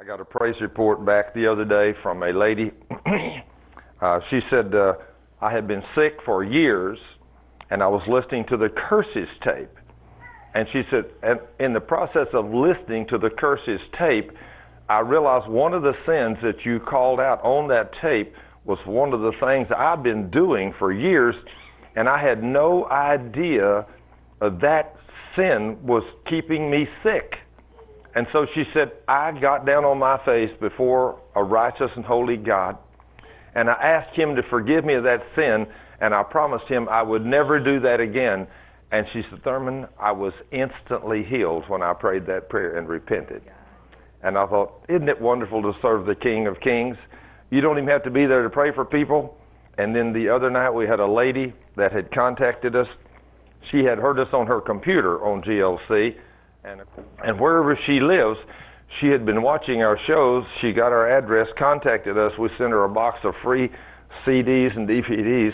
got a praise report back the other day from a lady. She said, I had been sick for years, and I was listening to the Curses tape. And she said, and in the process of listening to the Curses tape, I realized one of the sins that you called out on that tape was one of the things I've been doing for years, and I had no idea that sin was keeping me sick. And so she said, I got down on my face before a righteous and holy God, and I asked him to forgive me of that sin, and I promised him I would never do that again. And she said, Thurman, I was instantly healed when I prayed that prayer and repented. And I thought, isn't it wonderful to serve the King of Kings? You don't even have to be there to pray for people. And then the other night we had a lady that had contacted us. She had heard us on her computer on GLC. And wherever she lives, she had been watching our shows. She got our address, contacted us. We sent her a box of free CDs and DVDs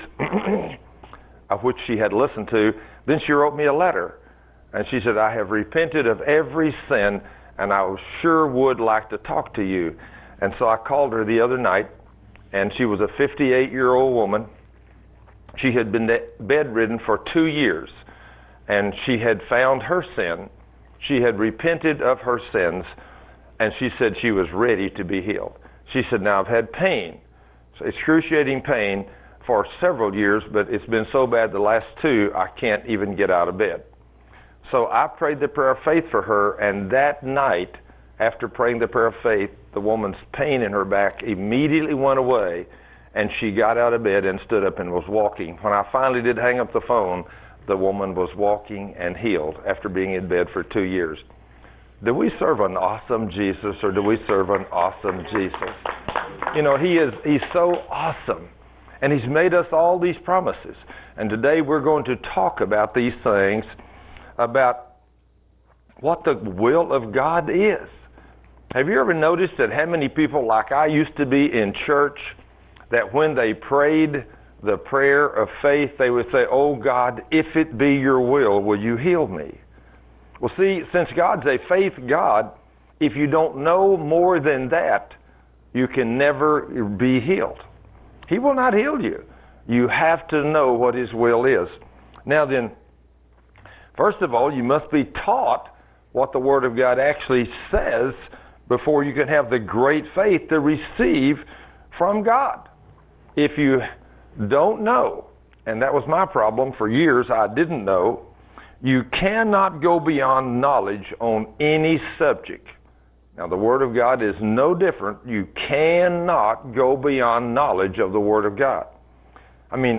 of which she had listened to. Then she wrote me a letter. And she said, I have repented of every sin, and I sure would like to talk to you. And so I called her the other night, and she was a 58-year-old woman. She had been bedridden for 2 years, and she had found her sin. She had repented of her sins, and she said she was ready to be healed. She said, now I've had pain, excruciating pain, for several years, but it's been so bad the last 2, I can't even get out of bed. So I prayed the prayer of faith for her, and that night, after praying the prayer of faith, the woman's pain in her back immediately went away, and she got out of bed and stood up and was walking. When I finally did hang up the phone, the woman was walking and healed after being in bed for 2 years. Do we serve an awesome Jesus, or do we serve an awesome Jesus? You know, he's so awesome, and he's made us all these promises. And today we're going to talk about these things, about what the will of God is. Have you ever noticed that how many people, like I used to be in church, that when they prayed the prayer of faith, they would say, oh God, if it be your will you heal me? Well, see, since God's a faith God, if you don't know more than that, you can never be healed. He will not heal you. You have to know what his will is. Now then, first of all, you must be taught what the Word of God actually says before you can have the great faith to receive from God. If you don't know, and that was my problem for years, I didn't know, you cannot go beyond knowledge on any subject. Now, the Word of God is no different. You cannot go beyond knowledge of the Word of God. I mean,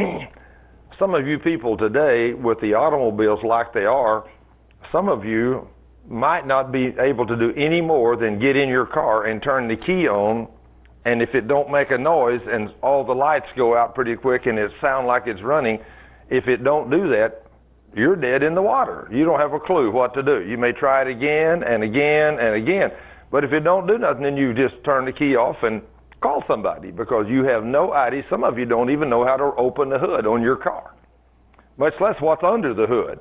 some of you people today, with the automobiles like they are, some of you might not be able to do any more than get in your car and turn the key on, and if it don't make a noise and all the lights go out pretty quick and it sound like it's running, if it don't do that, you're dead in the water. You don't have a clue what to do. You may try it again and again and again, but if it don't do nothing, then you just turn the key off and call somebody, because you have no idea. Some of you don't even know how to open the hood on your car, much less what's under the hood.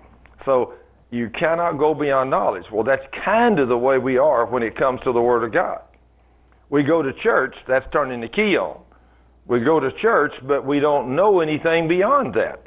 So you cannot go beyond knowledge. Well, that's kind of the way we are when it comes to the Word of God. We go to church, that's turning the key on. We go to church, but we don't know anything beyond that.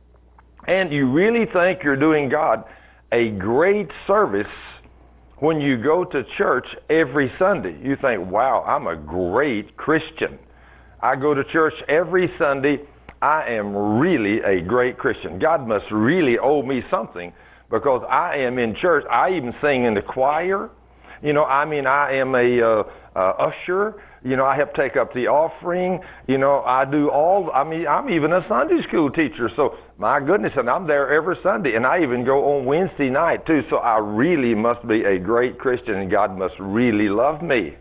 And you really think you're doing God a great service when you go to church every Sunday. You think, wow, I'm a great Christian. I go to church every Sunday. I am really a great Christian. God must really owe me something, because I am in church. I even sing in the choir. You know, I mean, I am a usher. You know, I help take up the offering. You know, I do all, I mean, I'm even a Sunday school teacher. So, my goodness, and I'm there every Sunday. And I even go on Wednesday night, too. So, I really must be a great Christian, and God must really love me.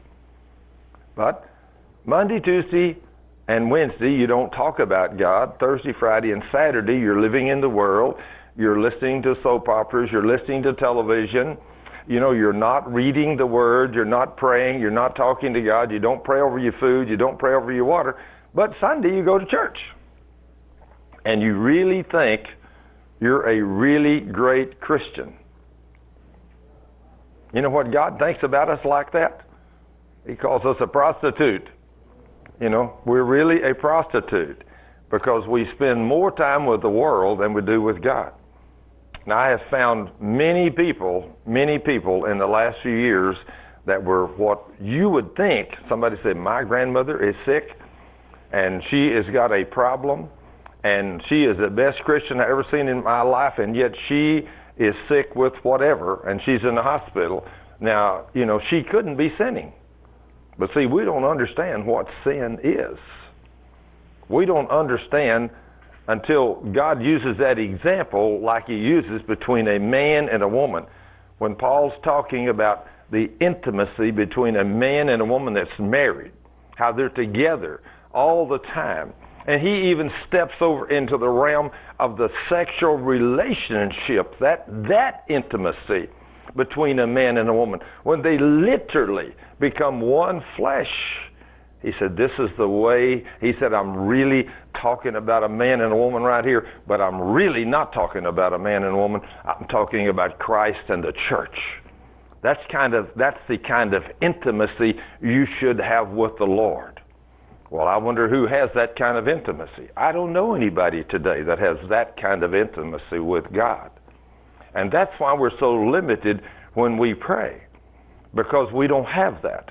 But Monday, Tuesday, and Wednesday, you don't talk about God. Thursday, Friday, and Saturday, you're living in the world. You're listening to soap operas. You're listening to television. You know, you're not reading the Word. You're not praying. You're not talking to God. You don't pray over your food. You don't pray over your water. But Sunday, you go to church. And you really think you're a really great Christian. You know what God thinks about us like that? He calls us a prostitute. You know, we're really a prostitute because we spend more time with the world than we do with God. Now, I have found many people in the last few years that were what you would think. Somebody said, my grandmother is sick and she has got a problem and she is the best Christian I've ever seen in my life, and yet she is sick with whatever and she's in the hospital. Now, you know, she couldn't be sinning. But see, we don't understand what sin is. We don't understand until God uses that example like he uses between a man and a woman. When Paul's talking about the intimacy between a man and a woman that's married, how they're together all the time. And he even steps over into the realm of the sexual relationship, that intimacy between a man and a woman, when they literally become one flesh. He said, this is the way. He said, I'm really talking about a man and a woman right here, but I'm really not talking about a man and a woman. I'm talking about Christ and the church. That's the kind of intimacy you should have with the Lord. Well, I wonder who has that kind of intimacy. I don't know anybody today that has that kind of intimacy with God. And that's why we're so limited when we pray, because we don't have that.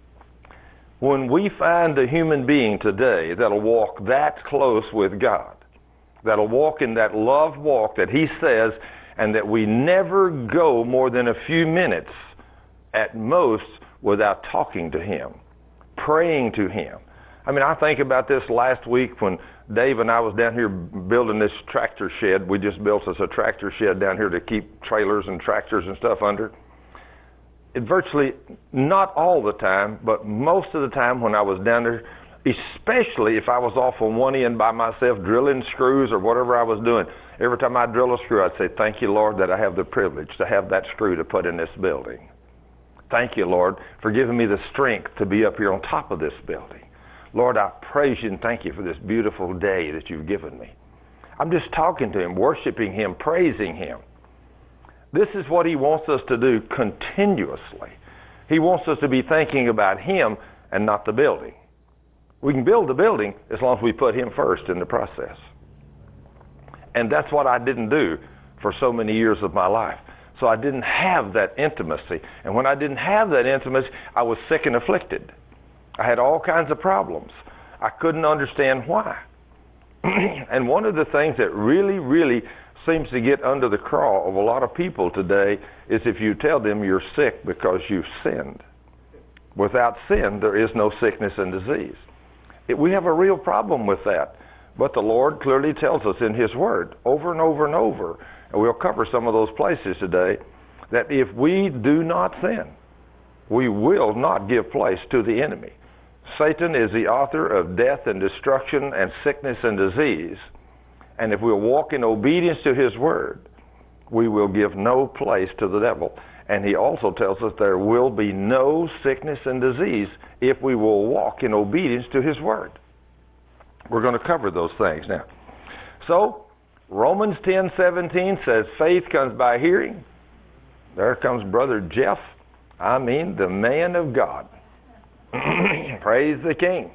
When we find a human being today that'll walk that close with God, that'll walk in that love walk that he says, and that we never go more than a few minutes at most without talking to him, praying to him. I mean, I think about this last week when Dave and I was down here building this tractor shed. We just built us a tractor shed down here to keep trailers and tractors and stuff under. It virtually, not all the time, but most of the time when I was down there, especially if I was off on one end by myself drilling screws or whatever I was doing, every time I drill a screw, I'd say, thank you, Lord, that I have the privilege to have that screw to put in this building. Thank you, Lord, for giving me the strength to be up here on top of this building. Lord, I praise you and thank you for this beautiful day that you've given me. I'm just talking to him, worshiping him, praising him. This is what he wants us to do continuously. He wants us to be thinking about him and not the building. We can build the building as long as we put him first in the process. And that's what I didn't do for so many years of my life. So I didn't have that intimacy. And when I didn't have that intimacy, I was sick and afflicted. I had all kinds of problems. I couldn't understand why. And one of the things that really, really seems to get under the craw of a lot of people today is if you tell them you're sick because you've sinned. Without sin, there is no sickness and disease. We have a real problem with that. But the Lord clearly tells us in his word over and over and over, and we'll cover some of those places today, that if we do not sin, we will not give place to the enemy. Satan is the author of death and destruction and sickness and disease. And if we'll walk in obedience to his word, we will give no place to the devil. And he also tells us there will be no sickness and disease if we will walk in obedience to his word. We're going to cover those things now. So, Romans 10:17 says, faith comes by hearing. There comes Brother Jeff. I mean, the man of God. Praise the King.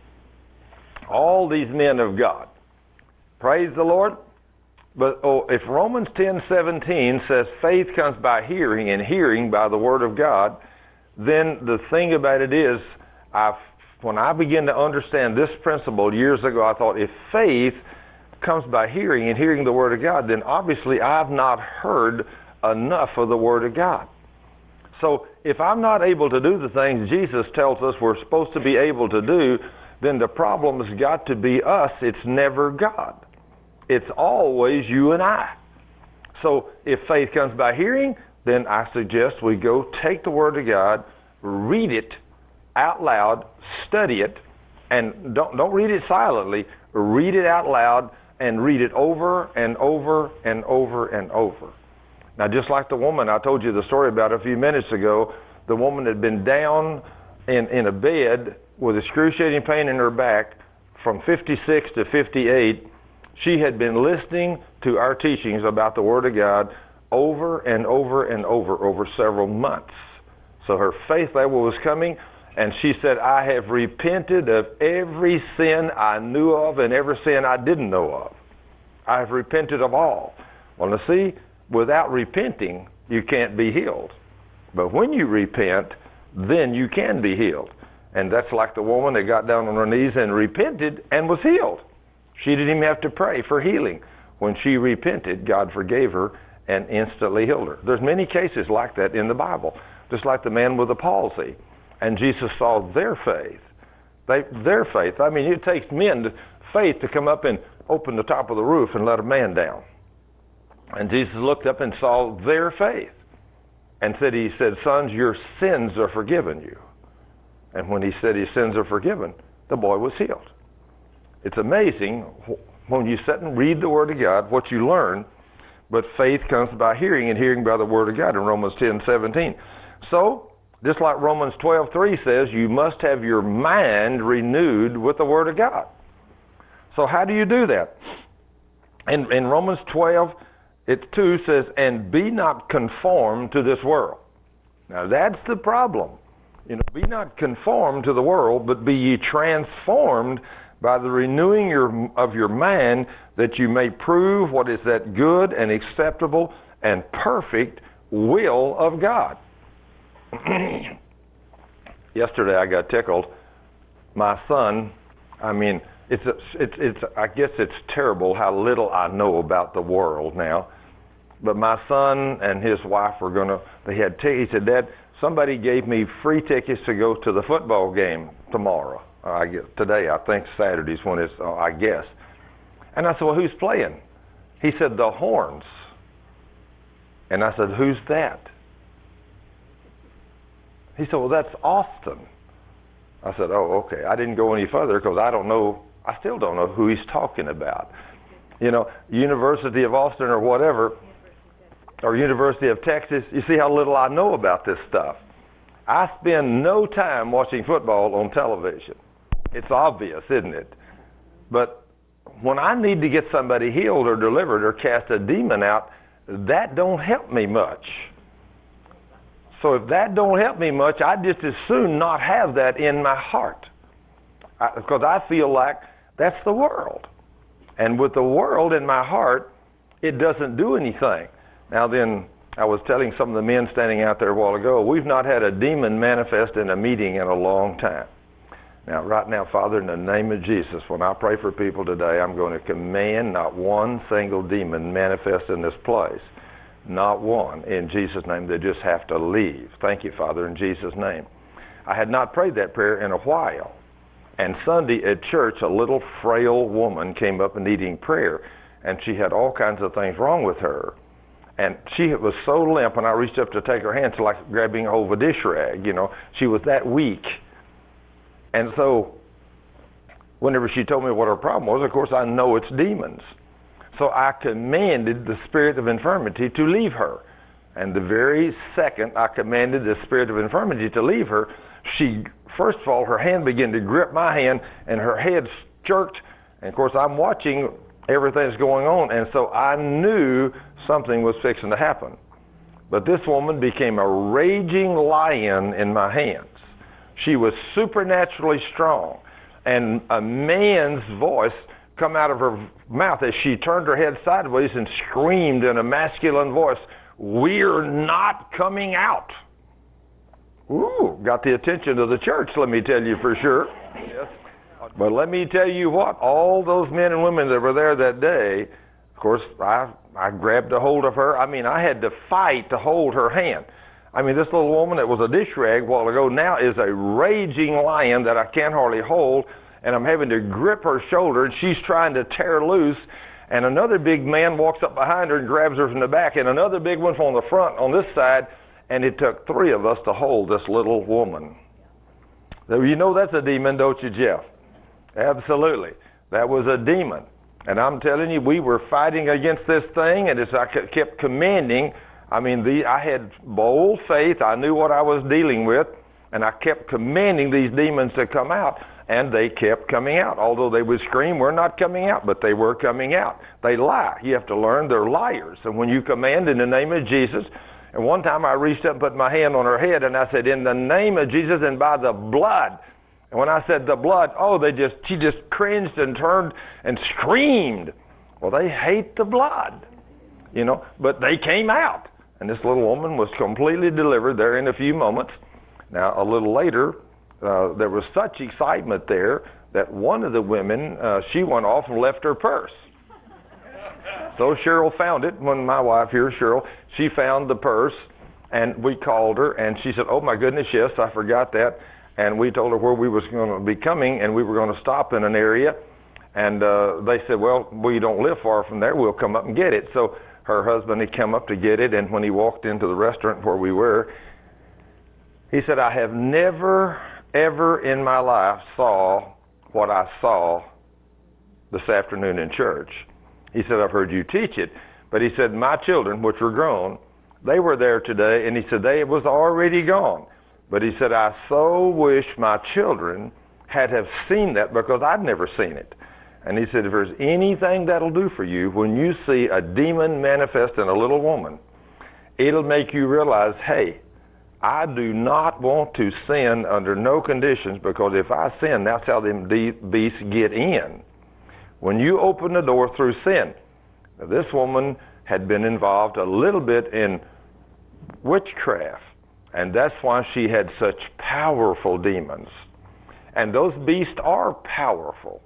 All these men of God. Praise the Lord. But if Romans 10:17 says faith comes by hearing and hearing by the word of God, then the thing about it is, when I began to understand this principle years ago, I thought if faith comes by hearing and hearing the word of God, then obviously I've not heard enough of the word of God. So if I'm not able to do the things Jesus tells us we're supposed to be able to do, then the problem has got to be us. It's never God. It's always you and I. So if faith comes by hearing, then I suggest we go take the word of God, read it out loud, study it, and don't read it silently. Read it out loud and read it over and over and over and over. Now, just like the woman I told you the story about a few minutes ago, the woman had been down in a bed with excruciating pain in her back from 56 to 58. She had been listening to our teachings about the Word of God over and over and over several months. So her faith level was coming, And she said, I have repented of every sin I knew of and every sin I didn't know of. I have repented of all. Well, now see, without repenting, you can't be healed. But when you repent, then you can be healed. And that's like the woman that got down on her knees and repented and was healed. She didn't even have to pray for healing. When she repented, God forgave her and instantly healed her. There's many cases like that in the Bible, just like the man with the palsy. And Jesus saw their faith. Their faith. I mean, it takes faith to come up and open the top of the roof and let a man down. And Jesus looked up and saw their faith and he said, sons, your sins are forgiven you. And when he said his sins are forgiven, the boy was healed. It's amazing when you sit and read the Word of God, what you learn, but faith comes by hearing and hearing by the Word of God in Romans 10:17. So, just like Romans 12:3 says, you must have your mind renewed with the Word of God. So how do you do that? In Romans 12:2 says, and be not conformed to this world. Now that's the problem. Be not conformed to the world, but be ye transformed by the renewing of your mind, that you may prove what is that good and acceptable and perfect will of God. Yesterday I got tickled. My son, I mean, it's I guess it's terrible how little I know about the world now. But my son and his wife he said, Dad, somebody gave me free tickets to go to the football game tomorrow. Today, I think Saturday's when it's, I guess. And I said, well, who's playing? He said, the Horns. And I said, who's that? He said, well, that's Austin. I said, oh, okay. I didn't go any further because I still don't know who he's talking about. University of Austin or whatever, or University of Texas, you see how little I know about this stuff. I spend no time watching football on television. It's obvious, isn't it? But when I need to get somebody healed or delivered or cast a demon out, that don't help me much. So if that don't help me much, I'd just as soon not have that in my heart. Because I feel like that's the world. And with the world in my heart, it doesn't do anything. Now then, I was telling some of the men standing out there a while ago, we've not had a demon manifest in a meeting in a long time. Now, right now, Father, in the name of Jesus, when I pray for people today, I'm going to command not one single demon manifest in this place. Not one. In Jesus' name, they just have to leave. Thank you, Father, in Jesus' name. I had not prayed that prayer in a while. And Sunday at church, a little frail woman came up and needing prayer. And she had all kinds of things wrong with her. And she was so limp, when I reached up to take her hand, it's like grabbing a hold of a dish rag, She was that weak. And so, whenever she told me what her problem was, of course, I know it's demons. So I commanded the spirit of infirmity to leave her. And the very second I commanded the spirit of infirmity to leave her, first of all, her hand began to grip my hand, and her head jerked. And of course, I'm watching everything that's going on, and so I knew something was fixing to happen. But this woman became a raging lion in my hands. She was supernaturally strong, and a man's voice come out of her mouth as she turned her head sideways and screamed in a masculine voice, "We're not coming out." Ooh, got the attention of the church, let me tell you for sure. Yes. But let me tell you what, all those men and women that were there that day, of course, I grabbed a hold of her. I mean, I had to fight to hold her hand. I mean, this little woman that was a dish rag a while ago now is a raging lion that I can't hardly hold, and I'm having to grip her shoulder, and she's trying to tear loose, and another big man walks up behind her and grabs her from the back, and another big one from the front on this side, and it took three of us to hold this little woman. You know that's a demon, don't you, Jeff? Absolutely. That was a demon. And I'm telling you, we were fighting against this thing, and as I kept commanding, I had bold faith. I knew what I was dealing with, and I kept commanding these demons to come out, and they kept coming out. Although they would scream, "We're not coming out," but they were coming out. They lie. You have to learn they're liars. And when you command in the name of Jesus, And one time I reached up and put my hand on her head, and I said, in the name of Jesus and by the blood. And when I said the blood, she just cringed and turned and screamed. Well, they hate the blood, but they came out. And this little woman was completely delivered there in a few moments. Now, a little later, there was such excitement there that one of the women, she went off and left her purse. So Cheryl found it. When my wife here, Cheryl, she found the purse, and we called her, and she said, oh my goodness, yes, I forgot that. And we told her where we was going to be coming, and we were going to stop in an area. And they said, well, we don't live far from there. We'll come up and get it. So her husband had come up to get it, and when he walked into the restaurant where we were, he said, I have never, ever in my life saw what I saw this afternoon in church. He said, I've heard you teach it. But he said, my children, which were grown, they were there today, and he said, they was already gone. But he said, I so wish my children had have seen that, because I'd never seen it. And he said, if there's anything that'll do for you, when you see a demon manifest in a little woman, it'll make you realize, hey, I do not want to sin under no conditions, because if I sin, that's how them beasts get in. When you open the door through sin, this woman had been involved a little bit in witchcraft, and that's why she had such powerful demons. And those beasts are powerful.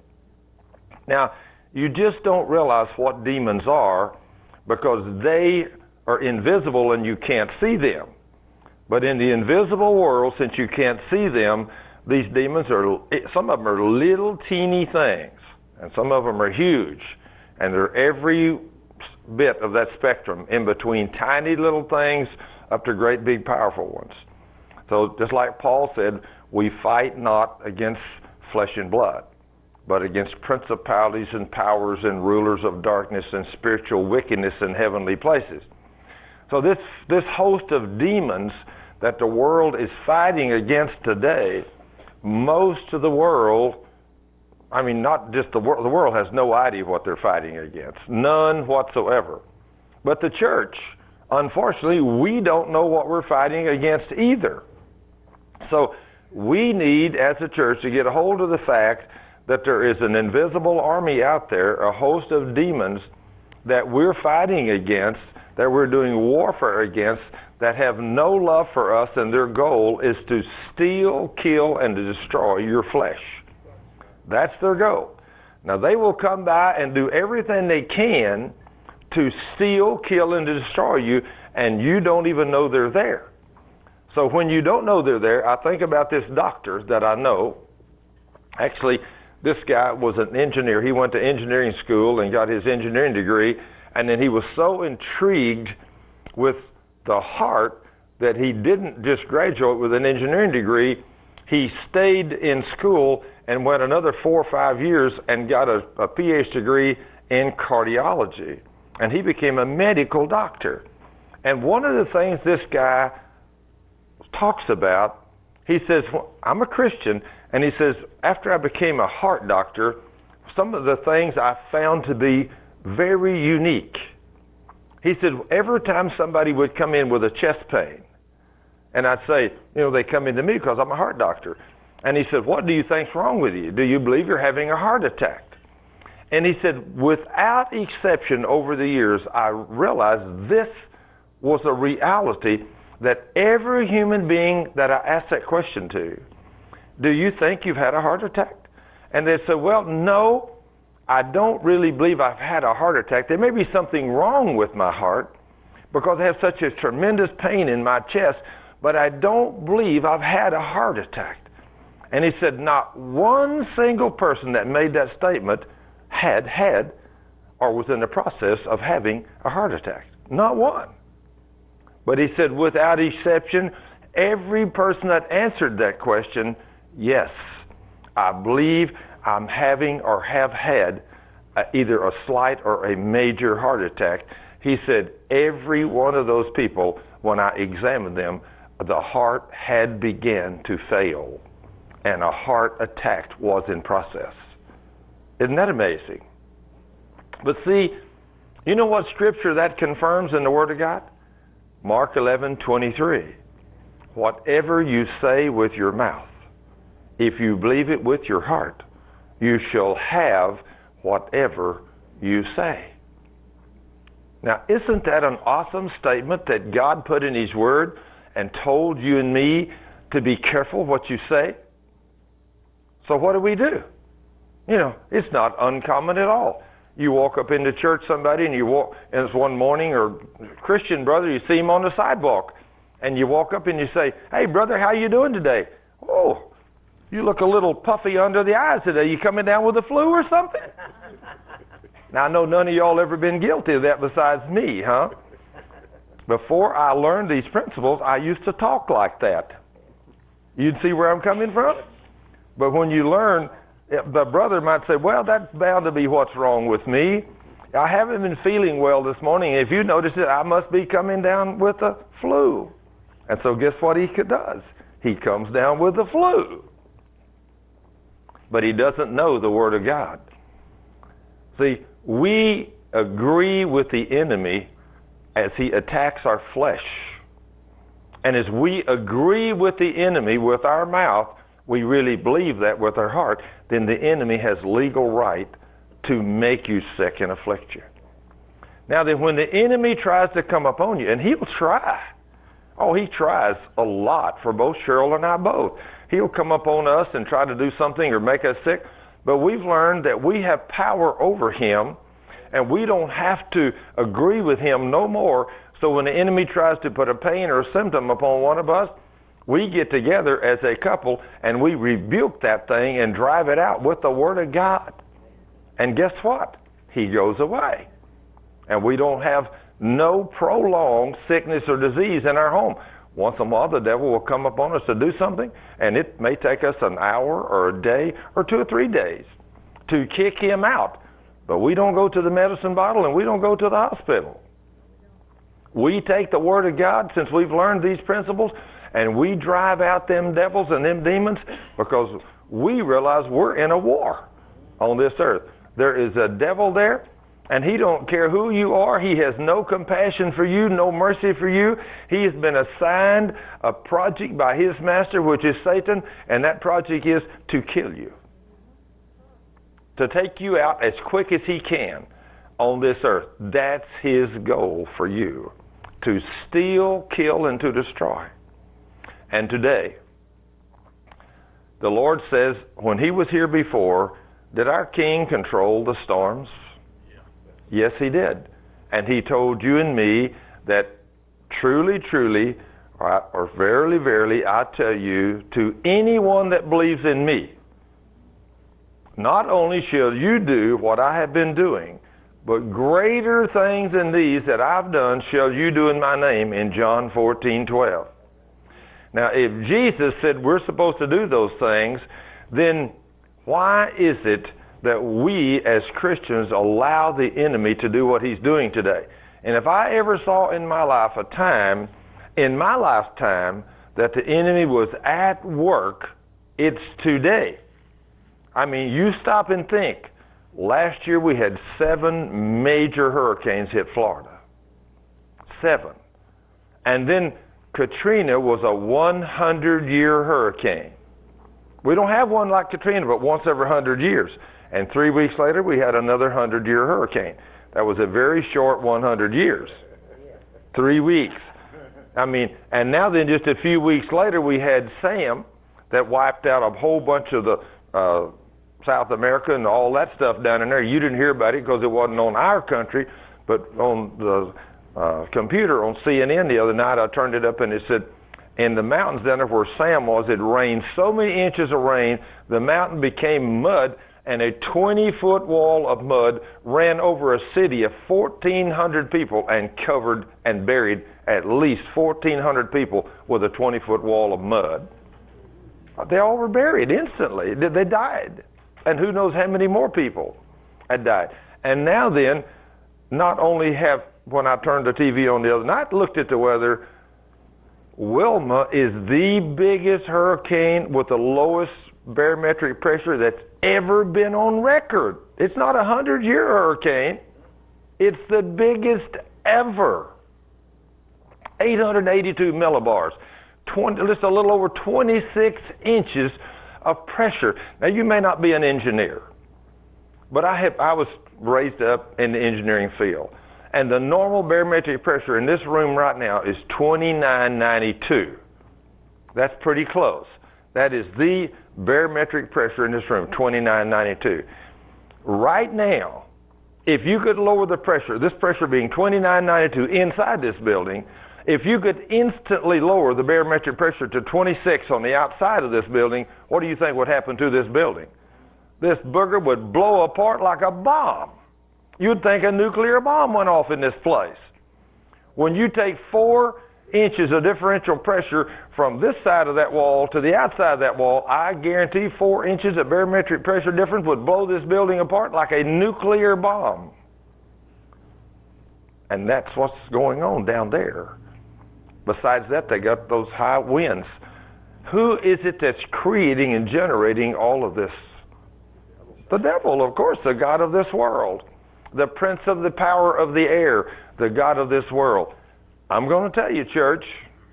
Now, you just don't realize what demons are because they are invisible and you can't see them. But in the invisible world, since you can't see them, these demons some of them are little teeny things, and some of them are huge. And they're every bit of that spectrum, in between tiny little things up to great big powerful ones. So just like Paul said, we fight not against flesh and blood, but against principalities and powers and rulers of darkness and spiritual wickedness in heavenly places. So this host of demons that the world is fighting against today, most of the world, I mean, not just the world has no idea what they're fighting against. None whatsoever. But the church, unfortunately, we don't know what we're fighting against either. So we need, as a church, to get a hold of the fact that there is an invisible army out there, a host of demons that we're fighting against, that we're doing warfare against, that have no love for us, and their goal is to steal, kill, and to destroy your flesh. That's their goal. Now, they will come by and do everything they can to steal, kill, and to destroy you, and you don't even know they're there. So when you don't know they're there, I think about this doctor that I know. Actually, this guy was an engineer. He went to engineering school and got his engineering degree, and then he was so intrigued with the heart that he didn't just graduate with an engineering degree. He stayed in school and went another 4 or 5 years and got a PhD degree in cardiology. And he became a medical doctor. And one of the things this guy talks about, he says, well, I'm a Christian, and he says, after I became a heart doctor, some of the things I found to be very unique. He said, every time somebody would come in with a chest pain, and I'd say, they come into me because I'm a heart doctor. And he said, what do you think's wrong with you? Do you believe you're having a heart attack? And he said, without exception over the years, I realized this was a reality that every human being that I asked that question to, do you think you've had a heart attack? And they said, well, no, I don't really believe I've had a heart attack. There may be something wrong with my heart because I have such a tremendous pain in my chest, but I don't believe I've had a heart attack. And he said, not one single person that made that statement had or was in the process of having a heart attack. Not one. But he said, without exception, every person that answered that question, yes, I believe I'm having or have had either a slight or a major heart attack. He said, every one of those people, when I examined them, the heart had begun to fail, and a heart attack was in process. Isn't that amazing? But see, you know what scripture that confirms in the Word of God? Mark 11:23. Whatever you say with your mouth, if you believe it with your heart, you shall have whatever you say. Now, isn't that an awesome statement that God put in His Word and told you and me to be careful what you say? So what do? It's not uncommon at all. You walk up into church, somebody, and it's one morning, or Christian brother, you see him on the sidewalk, and you walk up and you say, "Hey, brother, how you doing today?" "Oh, you look a little puffy under the eyes today. You coming down with the flu or something?" Now, I know none of y'all ever been guilty of that besides me, huh? Before I learned these principles, I used to talk like that. You'd see where I'm coming from? But when you learn, the brother might say, "Well, that's bound to be what's wrong with me. I haven't been feeling well this morning. If you notice it, I must be coming down with the flu." And so guess what he does? He comes down with the flu. But he doesn't know the Word of God. See, we agree with the enemy as he attacks our flesh. And as we agree with the enemy with our mouth, we really believe that with our heart, then the enemy has legal right to make you sick and afflict you. Now then, when the enemy tries to come upon you, and he'll try. Oh, he tries a lot for both Cheryl and I both. He'll come upon us and try to do something or make us sick. But we've learned that we have power over him, and we don't have to agree with him no more. So when the enemy tries to put a pain or a symptom upon one of us, we get together as a couple and we rebuke that thing and drive it out with the Word of God. And guess what? He goes away. And we don't have no prolonged sickness or disease in our home. Once in a while, the devil will come upon us to do something, and it may take us an hour or a day or 2 or 3 days to kick him out. But we don't go to the medicine bottle, and we don't go to the hospital. We take the Word of God, since we've learned these principles, and we drive out them devils and them demons, because we realize we're in a war on this earth. There is a devil there, and he don't care who you are. He has no compassion for you, no mercy for you. He has been assigned a project by his master, which is Satan, and that project is to kill you, to take you out as quick as he can on this earth. That's his goal for you, to steal, kill, and to destroy. And today, the Lord says, when he was here before, did our King control the storms? Yes, he did. And he told you and me that truly, truly, or verily, verily, I tell you, to anyone that believes in me, not only shall you do what I have been doing, but greater things than these that I've done shall you do in my name, in John 14:12. Now, if Jesus said we're supposed to do those things, then why is it that we as Christians allow the enemy to do what he's doing today? And if I ever saw in my life a time, in my lifetime, that the enemy was at work, it's today. I mean, you stop and think. Last year we had 7 major hurricanes hit Florida. 7. And then Katrina was a 100-year hurricane. We don't have one like Katrina, but once every 100 years. And 3 weeks later, we had another 100-year hurricane. That was a very short 100 years. 3 weeks. I mean, and now then just a few weeks later, we had Sam that wiped out a whole bunch of the South America and all that stuff down in there. You didn't hear about it because it wasn't on our country, but on the computer on CNN the other night, I turned it up and it said, in the mountains down there where Sam was, it rained so many inches of rain, the mountain became mud, and a 20-foot wall of mud ran over a city of 1,400 people and covered and buried at least 1,400 people with a 20-foot wall of mud. They all were buried instantly. They died. And who knows how many more people had died. And now then, not only have, when I turned the TV on the other night, looked at the weather, Wilma is the biggest hurricane with the lowest barometric pressure that's ever been on record. It's not a 100-year hurricane. It's the biggest ever. 882 millibars, just a little over 26 inches of pressure. Now, you may not be an engineer, but I was raised up in the engineering field. And the normal barometric pressure in this room right now is 2992. That's pretty close. That is the barometric pressure in this room, 2992. Right now, if you could lower the pressure, this pressure being 2992 inside this building, if you could instantly lower the barometric pressure to 26 on the outside of this building, what do you think would happen to this building? This booger would blow apart like a bomb. You'd think a nuclear bomb went off in this place. When you take 4 inches of differential pressure from this side of that wall to the outside of that wall, I guarantee 4 inches of barometric pressure difference would blow this building apart like a nuclear bomb. And that's what's going on down there. Besides that, they got those high winds. Who is it that's creating and generating all of this? The devil, of course, the god of this world. The prince of the power of the air, the god of this world. I'm going to tell you, church,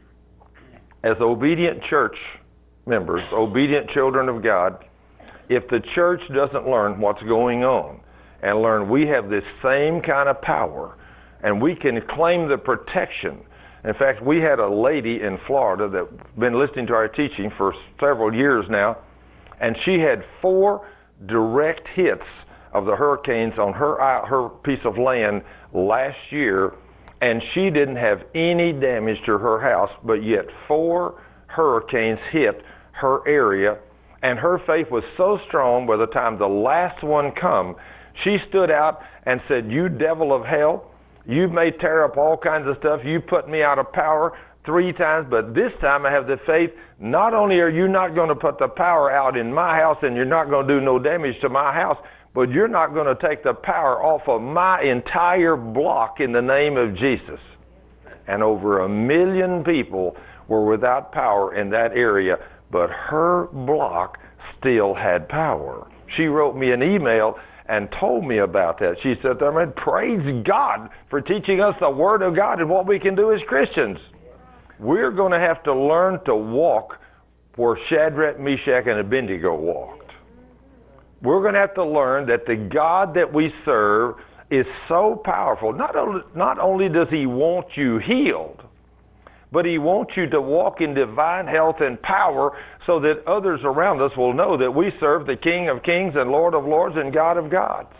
as obedient church members, obedient children of God, if the church doesn't learn what's going on and learn we have this same kind of power and we can claim the protection. In fact, we had a lady in Florida that's been listening to our teaching for several years now, and she had 4 direct hits of the hurricanes on her piece of land last year, and she didn't have any damage to her house, but yet 4 hurricanes hit her area, and her faith was so strong by the time the last one come, she stood out and said, "You devil of hell, you may tear up all kinds of stuff, you put me out of power 3 times, but this time I have the faith, not only are you not going to put the power out in my house and you're not going to do no damage to my house, but you're not going to take the power off of my entire block in the name of Jesus." And over 1 million people were without power in that area, but her block still had power. She wrote me an email and told me about that. She said, "Praise God for teaching us the Word of God and what we can do as Christians." We're going to have to learn to walk where Shadrach, Meshach, and Abednego walked. We're going to have to learn that the God that we serve is so powerful. Not only does He want you healed, but He wants you to walk in divine health and power so that others around us will know that we serve the King of Kings and Lord of Lords and God of Gods.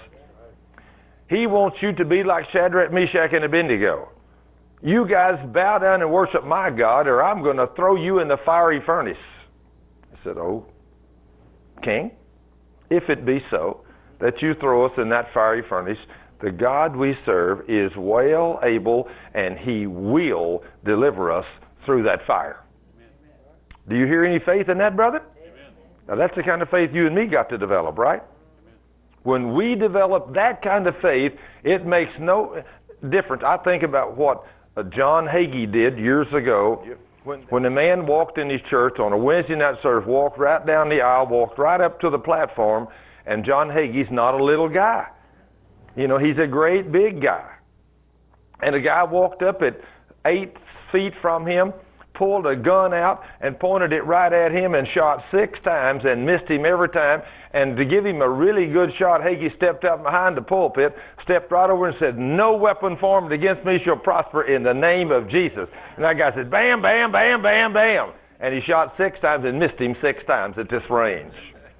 He wants you to be like Shadrach, Meshach, and Abednego. You guys bow down and worship my God, or I'm going to throw you in the fiery furnace. I said, "Oh, King, if it be so that you throw us in that fiery furnace, the God we serve is well able, and He will deliver us through that fire." Amen. Do you hear any faith in that, brother? Amen. Now that's the kind of faith you and me got to develop, right? Amen. When we develop that kind of faith, it makes no difference. I think about what John Hagee did years ago. When the man walked in his church on a Wednesday night service, walked right down the aisle, walked right up to the platform, and John Hagee's not a little guy. You know, he's a great big guy. And a guy walked up at 8 feet from him, pulled a gun out and pointed it right at him and shot 6 times and missed him every time. And to give him a really good shot, Hagee stepped up behind the pulpit, stepped right over and said, "No weapon formed against me shall prosper in the name of Jesus." And that guy said, "Bam, bam, bam, bam, bam." And he shot 6 times and missed him 6 times at this range.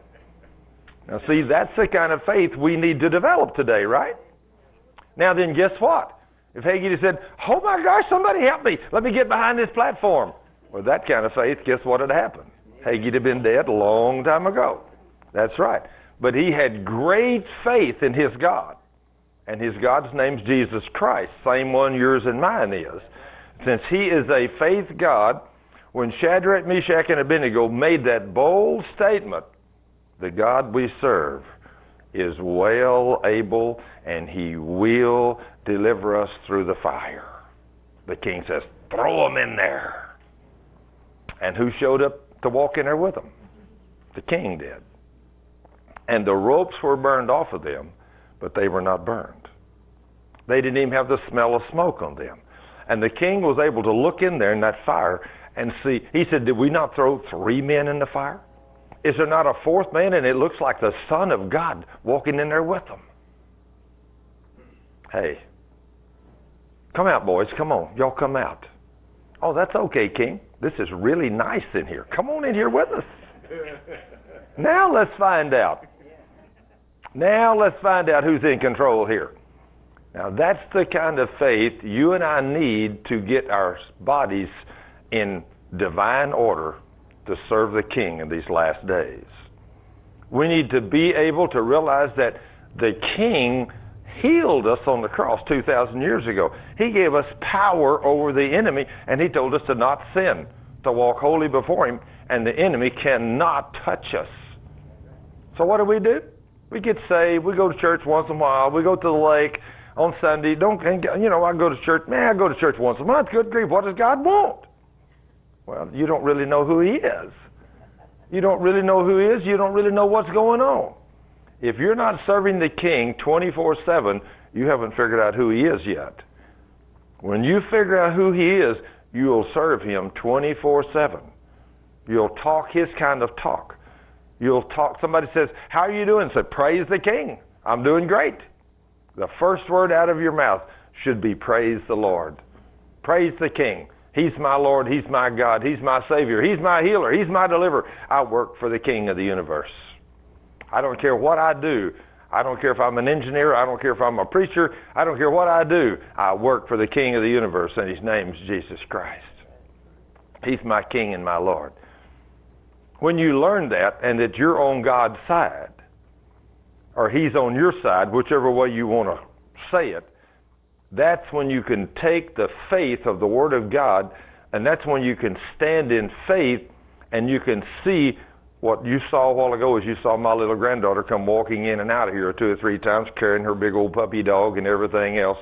Now see, that's the kind of faith we need to develop today, right? Now then, guess what? If Hagee had said, "Oh my gosh, somebody help me. Let me get behind this platform." With that kind of faith, guess what had happened? Hagee had been dead a long time ago. That's right. But he had great faith in his God. And his God's name's Jesus Christ, same one yours and mine is. Since He is a faith God, when Shadrach, Meshach, and Abednego made that bold statement, the God we serve is well able and He will deliver us through the fire. The king says, "Throw them in there." And who showed up to walk in there with them? The king did. And the ropes were burned off of them, but they were not burned. They didn't even have the smell of smoke on them. And the king was able to look in there in that fire and see. He said, did we not throw 3 men in the fire? Is there not a 4th man? And it looks like the Son of God walking in there with them. Hey, come out, boys. Come on. Y'all come out. Oh, that's okay, King. This is really nice in here. Come on in here with us. Now let's find out. Now let's find out who's in control here. Now that's the kind of faith you and I need to get our bodies in divine order to serve the King in these last days. We need to be able to realize that the King healed us on the cross 2,000 years ago. He gave us power over the enemy, and he told us to not sin, to walk holy before him, and the enemy cannot touch us. So what do? We get saved. We go to church once in a while. We go to the lake on Sunday. I go to church. I go to church once a month. Good grief, what does God want? Well, you don't really know who he is. You don't really know who he is. You don't really know what's going on. If you're not serving the King 24/7, you haven't figured out who he is yet. When you figure out who he is, you'll serve him 24/7. You'll talk his kind of talk. You'll talk. Somebody says, how are you doing? Say, praise the King. I'm doing great. The first word out of your mouth should be praise the Lord. Praise the King. He's my Lord. He's my God. He's my Savior. He's my healer. He's my deliverer. I work for the King of the universe. I don't care what I do. I don't care if I'm an engineer. I don't care if I'm a preacher. I don't care what I do. I work for the King of the universe, and his name's Jesus Christ. He's my King and my Lord. When you learn that, and that you're on God's side, or he's on your side, whichever way you want to say it, that's when you can take the faith of the Word of God, and that's when you can stand in faith, and you can see what you saw a while ago is you saw my little granddaughter come walking in and out of here 2 or 3 times carrying her big old puppy dog and everything else.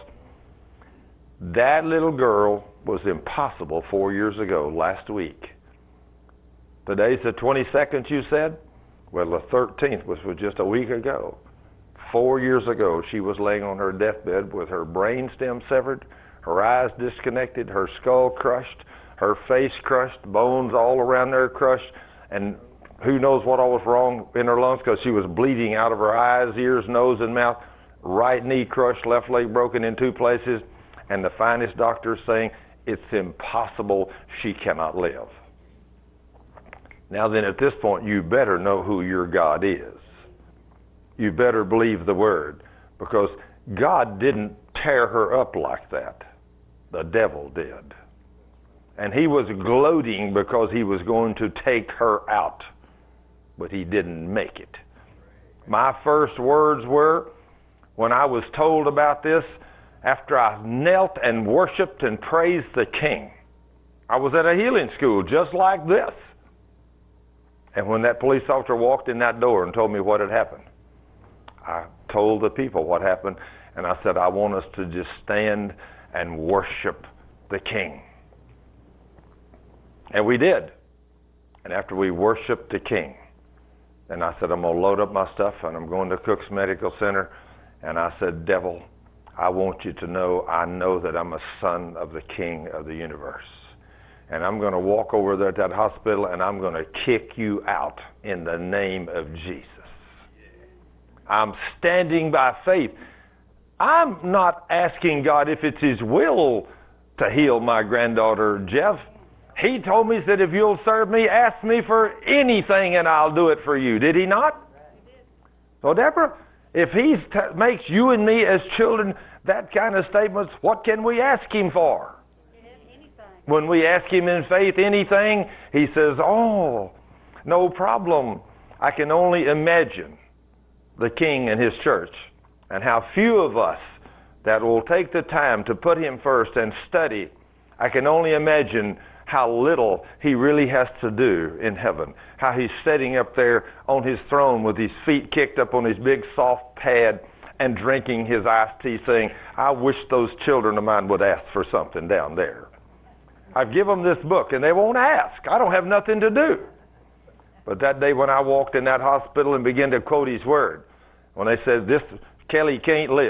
That little girl was impossible 4 years ago, last week. Today's the 22nd, you said? Well, the 13th was just a week ago. 4 years ago, she was laying on her deathbed with her brain stem severed, her eyes disconnected, her skull crushed, her face crushed, bones all around there crushed, and who knows what all was wrong in her lungs because she was bleeding out of her eyes, ears, nose, and mouth. Right knee crushed, left leg broken in 2 places, and the finest doctors saying it's impossible, she cannot live. Now then, at this point, you better know who your God is. You better believe the Word, because God didn't tear her up like that. The devil did. And he was gloating because he was going to take her out, but he didn't make it. My first words were, when I was told about this, after I knelt and worshiped and praised the King. I was at a healing school just like this. And when that police officer walked in that door and told me what had happened, I told the people what happened, and I said, I want us to just stand and worship the King. And we did. And after we worshiped the King, and I said, I'm going to load up my stuff, and I'm going to Cook's Medical Center. And I said, devil, I want you to know I know that I'm a son of the King of the universe. And I'm going to walk over there to that hospital, and I'm going to kick you out in the name of Jesus. I'm standing by faith. I'm not asking God if it's his will to heal my granddaughter, Jeff. He told me that if you'll serve me, ask me for anything and I'll do it for you. Did he not? So Deborah, if he makes you and me as children that kind of statements, what can we ask him for? When we ask him in faith anything, he says, oh, no problem. I can only imagine the King and his church and how few of us that will take the time to put him first and study. I can only imagine how little he really has to do in heaven. How he's sitting up there on his throne with his feet kicked up on his big soft pad and drinking his iced tea saying, I wish those children of mine would ask for something down there. I've given them this book and they won't ask. I don't have nothing to do. But that day when I walked in that hospital and began to quote his word, when they said, this Kelly can't live,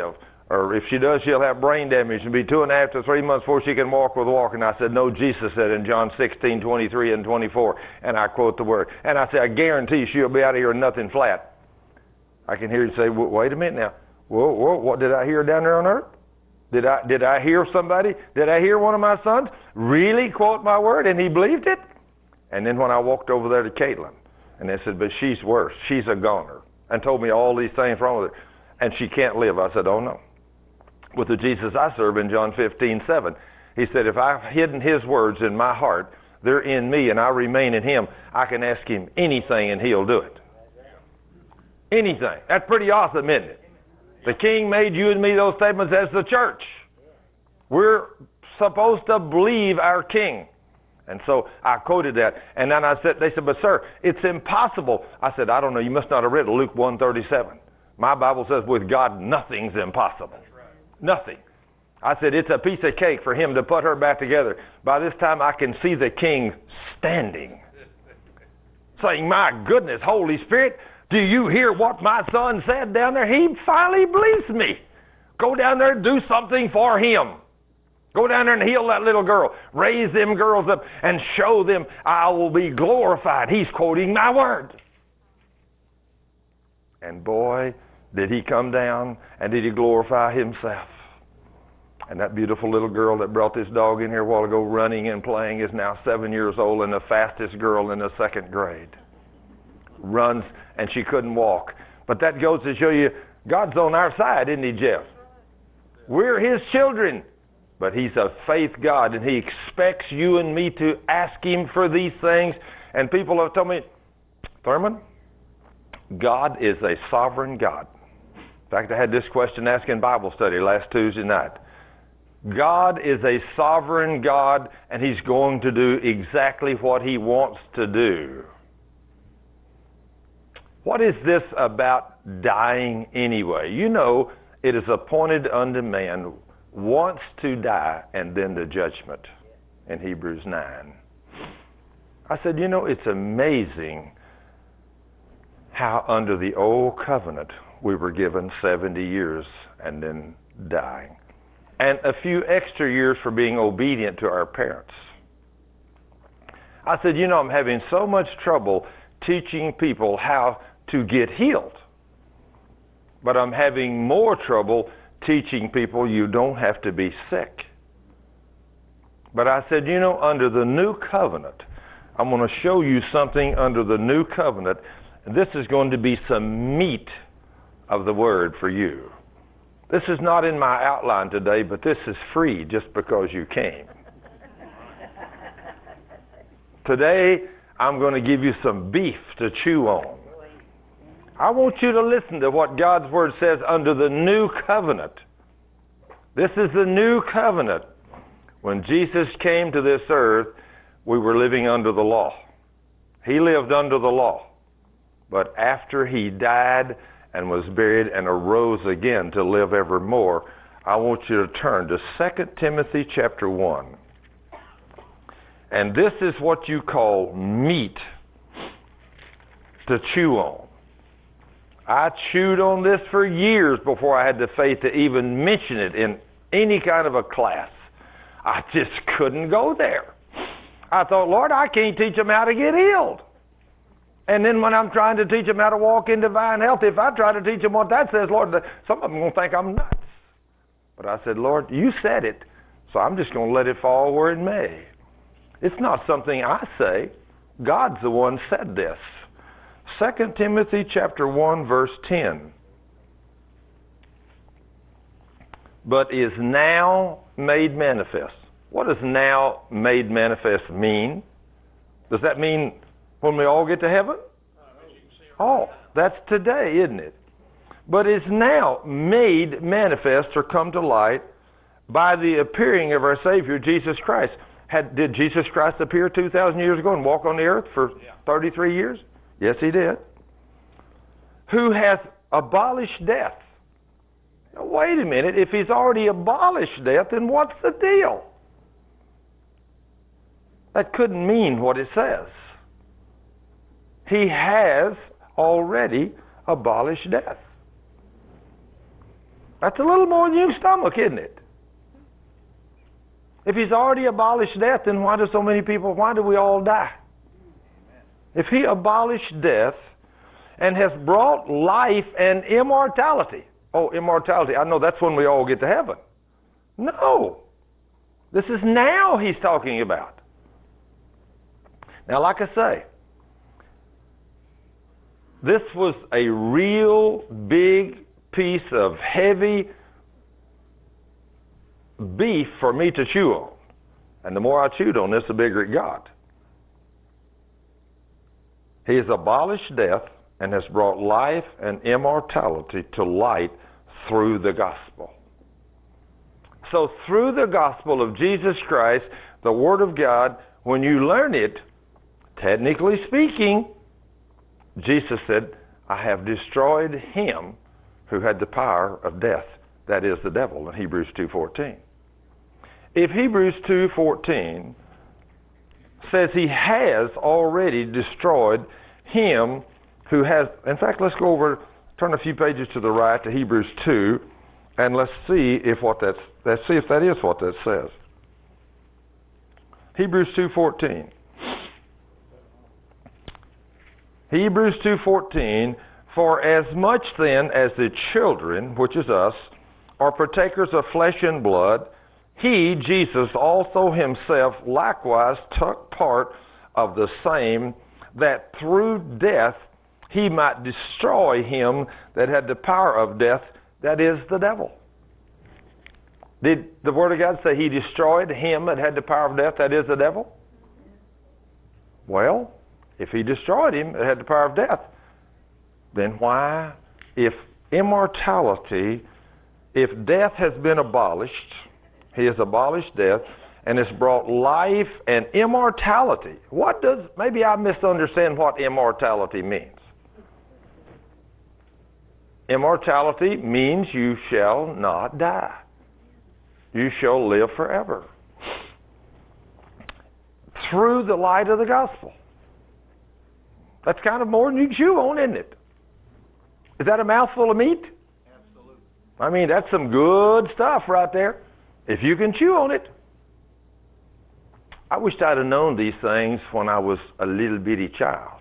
Or if she does, she'll have brain damage and be 2.5 to 3 months before she can walk with walking. I said, no, Jesus said in John 16:23 and 24. And I quote the word. And I said, I guarantee she'll be out of here with nothing flat. I can hear you say, wait a minute now. Whoa, what did I hear down there on earth? Did I hear somebody? Did I hear one of my sons really quote my word and he believed it? And then when I walked over there to Caitlin, and they said, but she's worse. She's a goner. And told me all these things wrong with her. And she can't live. I said, oh no. With the Jesus I serve in John 15:7, he said, if I've hidden his words in my heart, they're in me and I remain in him, I can ask him anything and he'll do it. Anything. That's pretty awesome, isn't it? The King made you and me those statements as the church. We're supposed to believe our King. And so I quoted that. And then they said, but sir, it's impossible. I said, I don't know. You must not have read Luke 1:37. My Bible says with God, nothing's impossible. Nothing. I said, it's a piece of cake for him to put her back together. By this time, I can see the King standing, saying, my goodness, Holy Spirit, do you hear what my son said down there? He finally believes me. Go down there and do something for him. Go down there and heal that little girl. Raise them girls up and show them I will be glorified. He's quoting my word. And boy, did he come down and did he glorify himself. And that beautiful little girl that brought this dog in here a while ago running and playing is now 7 years old and the fastest girl in the 2nd grade. Runs and she couldn't walk. But that goes to show you God's on our side, isn't he, Jeff? We're his children. But he's a faith God and he expects you and me to ask him for these things. And people have told me, Thurman, God is a sovereign God. In fact, I had this question asked in Bible study last Tuesday night. God is a sovereign God and he's going to do exactly what he wants to do. What is this about dying anyway? You know, it is appointed unto man once to die and then the judgment in Hebrews 9. I said, you know, it's amazing how under the old covenant we were given 70 years and then dying. And a few extra years for being obedient to our parents. I said, you know, I'm having so much trouble teaching people how to get healed. But I'm having more trouble teaching people you don't have to be sick. But I said, you know, under the new covenant, I'm going to show you something under the new covenant. This is going to be some meat of the word for you. This is not in my outline today, but this is free just because you came. Today, I'm going to give you some beef to chew on. I want you to listen to what God's word says under the new covenant. This is the new covenant. When Jesus came to this earth, we were living under the law. He lived under the law. But after he died and was buried and arose again to live evermore, I want you to turn to 2 Timothy chapter 1. And this is what you call meat to chew on. I chewed on this for years before I had the faith to even mention it in any kind of a class. I just couldn't go there. I thought, Lord, I can't teach them how to get healed. And then when I'm trying to teach them how to walk in divine health, if I try to teach them what that says, Lord, some of them are going to think I'm nuts. But I said, Lord, you said it, so I'm just going to let it fall where it may. It's not something I say. God's the one said this. 2 Timothy chapter 1, verse 10. But is now made manifest. What does now made manifest mean? Does that mean when we all get to heaven? Oh, that's today, isn't it? But is now made manifest or come to light by the appearing of our Savior, Jesus Christ. Did Jesus Christ appear 2,000 years ago and walk on the earth for 33 years? Yes, he did. Who hath abolished death. Now, wait a minute. If he's already abolished death, then what's the deal? That couldn't mean what it says. He has already abolished death. That's a little more than your stomach, isn't it? If he's already abolished death, then why do we all die? If he abolished death and has brought life and immortality. Oh, immortality. I know that's when we all get to heaven. No. This is now he's talking about. Now, like I say, this was a real big piece of heavy beef for me to chew on. And the more I chewed on this, the bigger it got. He has abolished death and has brought life and immortality to light through the gospel. So through the gospel of Jesus Christ, the Word of God, when you learn it, technically speaking, Jesus said, I have destroyed him who had the power of death, that is the devil, in Hebrews 2:14. If Hebrews 2:14 says he has already destroyed him who has, in fact, let's go over, turn a few pages to the right to Hebrews 2, and let's see if that is what that says. Hebrews 2:14. Hebrews 2:14, for as much then as the children, which is us, are partakers of flesh and blood, he, Jesus, also himself likewise took part of the same, that through death he might destroy him that had the power of death, that is the devil. Did the Word of God say he destroyed him that had the power of death, that is the devil? Well, if he destroyed him that had the power of death, then why, if immortality, if death has been abolished, he has abolished death and has brought life and immortality. Maybe I misunderstand what immortality means. Immortality means you shall not die. You shall live forever. Through the light of the gospel. That's kind of more than you can chew on, isn't it? Is that a mouthful of meat? Absolutely. I mean, that's some good stuff right there. If you can chew on it. I wished I'd have known these things when I was a little bitty child.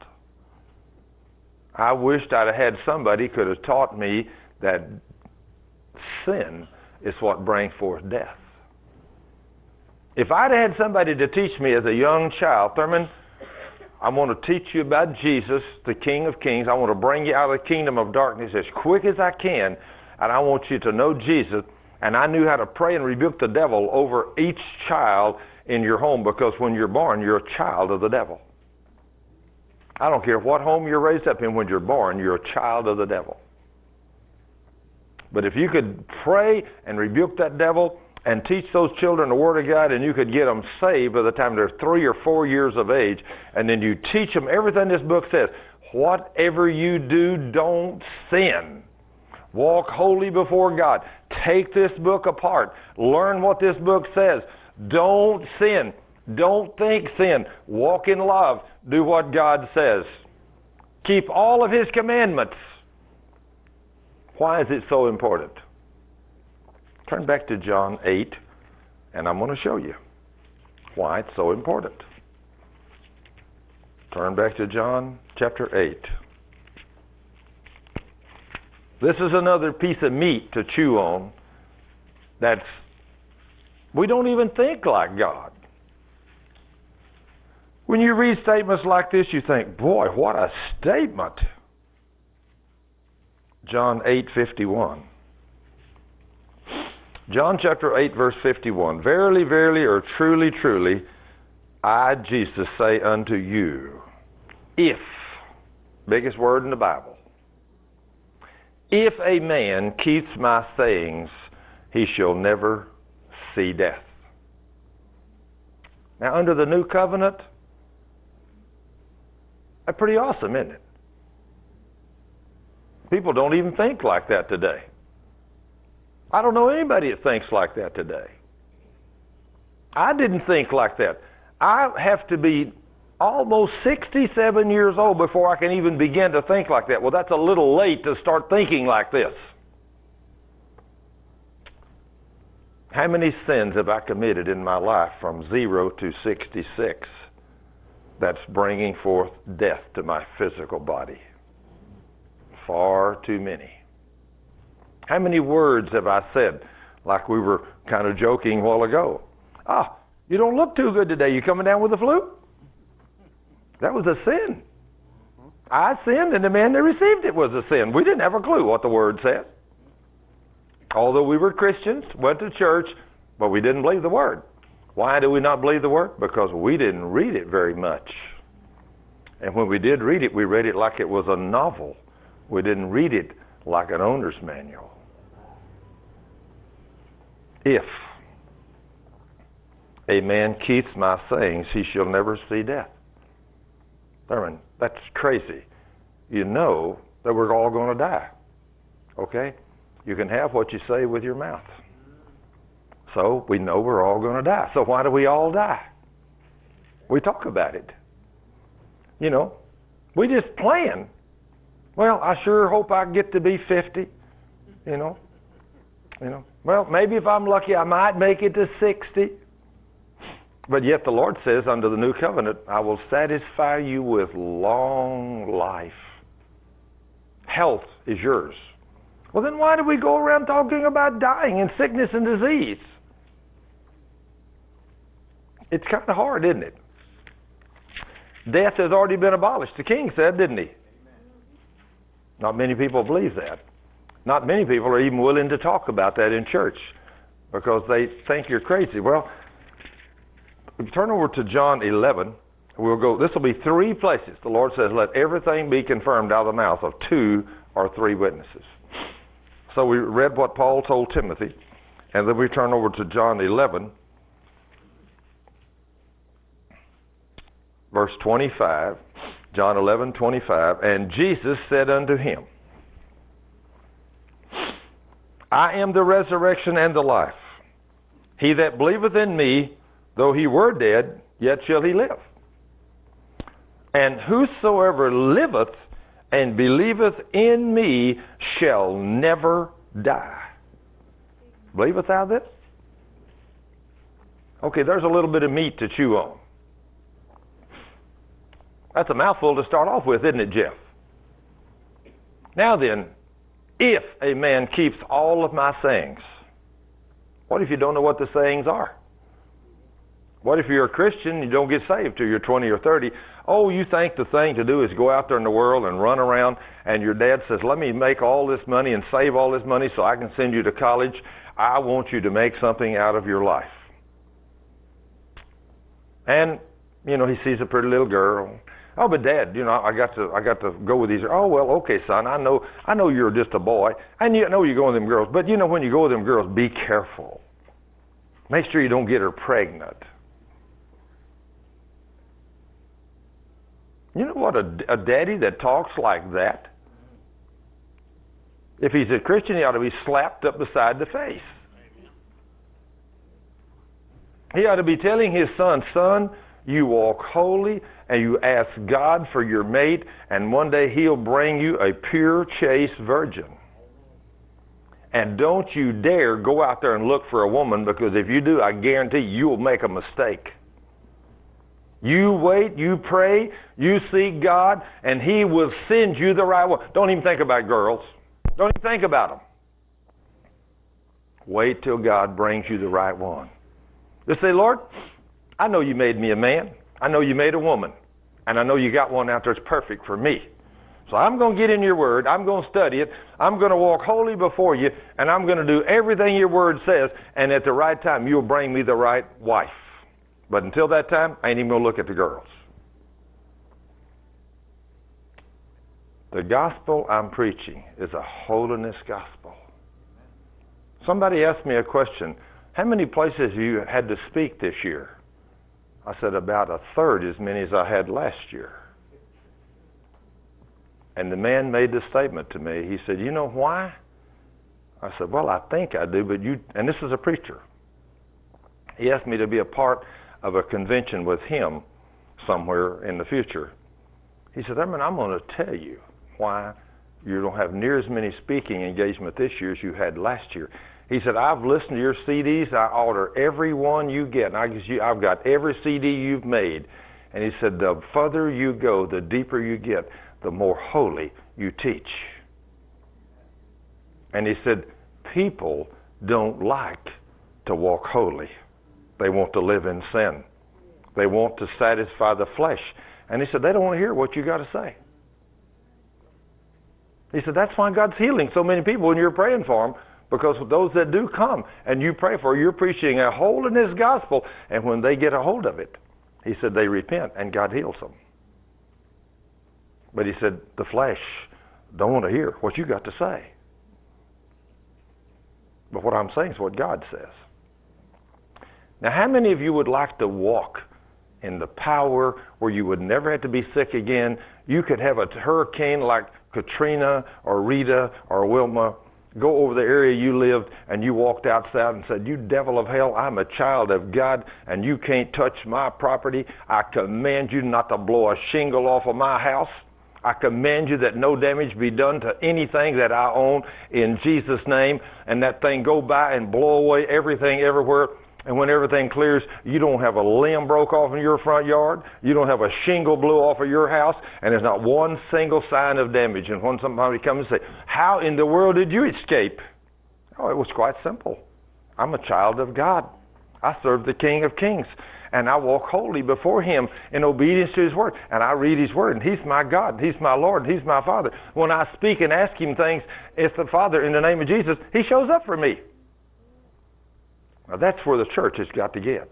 I wished I'd have had somebody could have taught me that sin is what brings forth death. If I'd had somebody to teach me as a young child, Thurman, I want to teach you about Jesus, the King of Kings. I want to bring you out of the kingdom of darkness as quick as I can, and I want you to know Jesus. And I knew how to pray and rebuke the devil over each child in your home, because when you're born, you're a child of the devil. I don't care what home you're raised up in, when you're born, you're a child of the devil. But if you could pray and rebuke that devil and teach those children the Word of God, and you could get them saved by the time they're 3 or 4 years of age, and then you teach them everything this book says, whatever you do, don't sin. Walk holy before God. Take this book apart. Learn what this book says. Don't sin. Don't think sin. Walk in love. Do what God says. Keep all of His commandments. Why is it so important? Turn back to John 8, and I'm going to show you why it's so important. Turn back to John chapter 8. This is another piece of meat to chew on. We don't even think like God. When you read statements like this, you think, boy, what a statement. John 8:51. John chapter 8, verse 51. Verily, verily, or truly, truly, I, Jesus, say unto you, if, biggest word in the Bible, if a man keeps my sayings, he shall never see death. Now, under the new covenant, that's pretty awesome, isn't it? People don't even think like that today. I don't know anybody that thinks like that today. I didn't think like that. I have to be almost 67 years old before I can even begin to think like that. Well, that's a little late to start thinking like this. How many sins have I committed in my life from 0 to 66 that's bringing forth death to my physical body? Far too many. How many words have I said, like we were kind of joking a while ago? Ah, you don't look too good today. You coming down with the flu? That was a sin. I sinned, and the man that received it was a sin. We didn't have a clue what the word said. Although we were Christians, went to church, but we didn't believe the word. Why do we not believe the word? Because we didn't read it very much. And when we did read it, we read it like it was a novel. We didn't read it like an owner's manual. If a man keeps my sayings, he shall never see death. Thurman, that's crazy. You know that we're all going to die. Okay? You can have what you say with your mouth. So we know we're all going to die. So why do we all die? We talk about it. You know, we just plan. Well, I sure hope I get to be 50. You know. Well, maybe if I'm lucky, I might make it to 60. But yet the Lord says, under the new covenant, I will satisfy you with long life. Health is yours. Well, then why do we go around talking about dying and sickness and disease? It's kind of hard, isn't it? Death has already been abolished. The king said, didn't he? Not many people believe that. Not many people are even willing to talk about that in church because they think you're crazy. Well, turn over to John 11. We'll go. This will be 3 places. The Lord says, let everything be confirmed out of the mouth of 2 or 3 witnesses. So we read what Paul told Timothy, and then we turn over to John 11, verse 25. John 11:25. And Jesus said unto him, I am the resurrection and the life. He that believeth in me, though he were dead, yet shall he live. And whosoever liveth and believeth in me shall never die. Believeth thou this? Okay, there's a little bit of meat to chew on. That's a mouthful to start off with, isn't it, Jeff? Now then, if a man keeps all of my sayings, what if you don't know what the sayings are? What if you're a Christian and you don't get saved till you're 20 or 30? Oh, you think the thing to do is go out there in the world and run around, and your dad says, let me make all this money and save all this money so I can send you to college. I want you to make something out of your life. And, you know, he sees a pretty little girl. Oh, but Dad, you know, I got to go with these. Oh, well, okay, son, I know you're just a boy. And you know you go with them girls. But, you know, when you go with them girls, be careful. Make sure you don't get her pregnant. You know what, a daddy that talks like that, if he's a Christian, he ought to be slapped up beside the face. He ought to be telling his son, son, you walk holy and you ask God for your mate, and one day he'll bring you a pure, chaste virgin. And don't you dare go out there and look for a woman, because if you do, I guarantee you'll make a mistake. You wait, you pray, you seek God, and he will send you the right one. Don't even think about girls. Don't even think about them. Wait till God brings you the right one. Just say, Lord, I know you made me a man. I know you made a woman. And I know you got one out there that's perfect for me. So I'm going to get in your word. I'm going to study it. I'm going to walk holy before you. And I'm going to do everything your word says. And at the right time, you'll bring me the right wife. But until that time, I ain't even going to look at the girls. The gospel I'm preaching is a holiness gospel. Somebody asked me a question. How many places have you had to speak this year? I said about a third as many as I had last year. And the man made this statement to me. He said, you know why? I said, well, I think I do, but you, and this is a preacher. He asked me to be a part of a convention with him somewhere in the future. He said, I'm going to tell you why you don't have near as many speaking engagements this year as you had last year. He said, I've listened to your CDs. I order every one you get. And I've got every CD you've made. And he said, the further you go, the deeper you get, the more holy you teach. And he said, people don't like to walk holy. They want to live in sin. They want to satisfy the flesh. And he said, they don't want to hear what you got to say. He said, that's why God's healing so many people when you're praying for them, because those that do come and you pray for, you're preaching a holiness gospel, and when they get a hold of it, he said, they repent and God heals them. But he said, the flesh don't want to hear what you got to say. But what I'm saying is what God says. Now, how many of you would like to walk in the power where you would never have to be sick again? You could have a hurricane like Katrina or Rita or Wilma go over the area you lived, and you walked outside and said, you devil of hell, I'm a child of God, and you can't touch my property. I command you not to blow a shingle off of my house. I command you that no damage be done to anything that I own in Jesus' name. And that thing go by and blow away everything everywhere. And when everything clears, you don't have a limb broke off in your front yard. You don't have a shingle blew off of your house. And there's not one single sign of damage. And when somebody comes and say, how in the world did you escape? Oh, it was quite simple. I'm a child of God. I serve the King of Kings. And I walk holy before Him in obedience to His Word. And I read His Word. And He's my God. He's my Lord. He's my Father. When I speak and ask Him things, it's the Father in the name of Jesus. He shows up for me. Now that's where the church has got to get.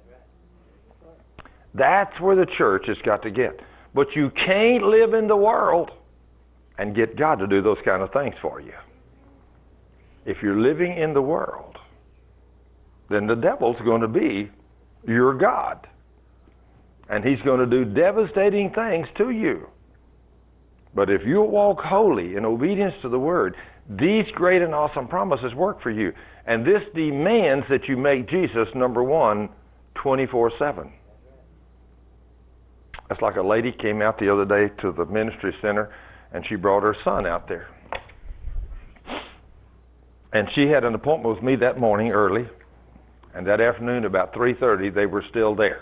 That's where the church has got to get. But you can't live in the world and get God to do those kind of things for you. If you're living in the world, then the devil's going to be your God. And he's going to do devastating things to you. But if you walk holy in obedience to the Word, these great and awesome promises work for you. And this demands that you make Jesus number one 24/7. It's like a lady came out the other day to the ministry center, and she brought her son out there. And she had an appointment with me that morning early, and that afternoon about 3:30 they were still there.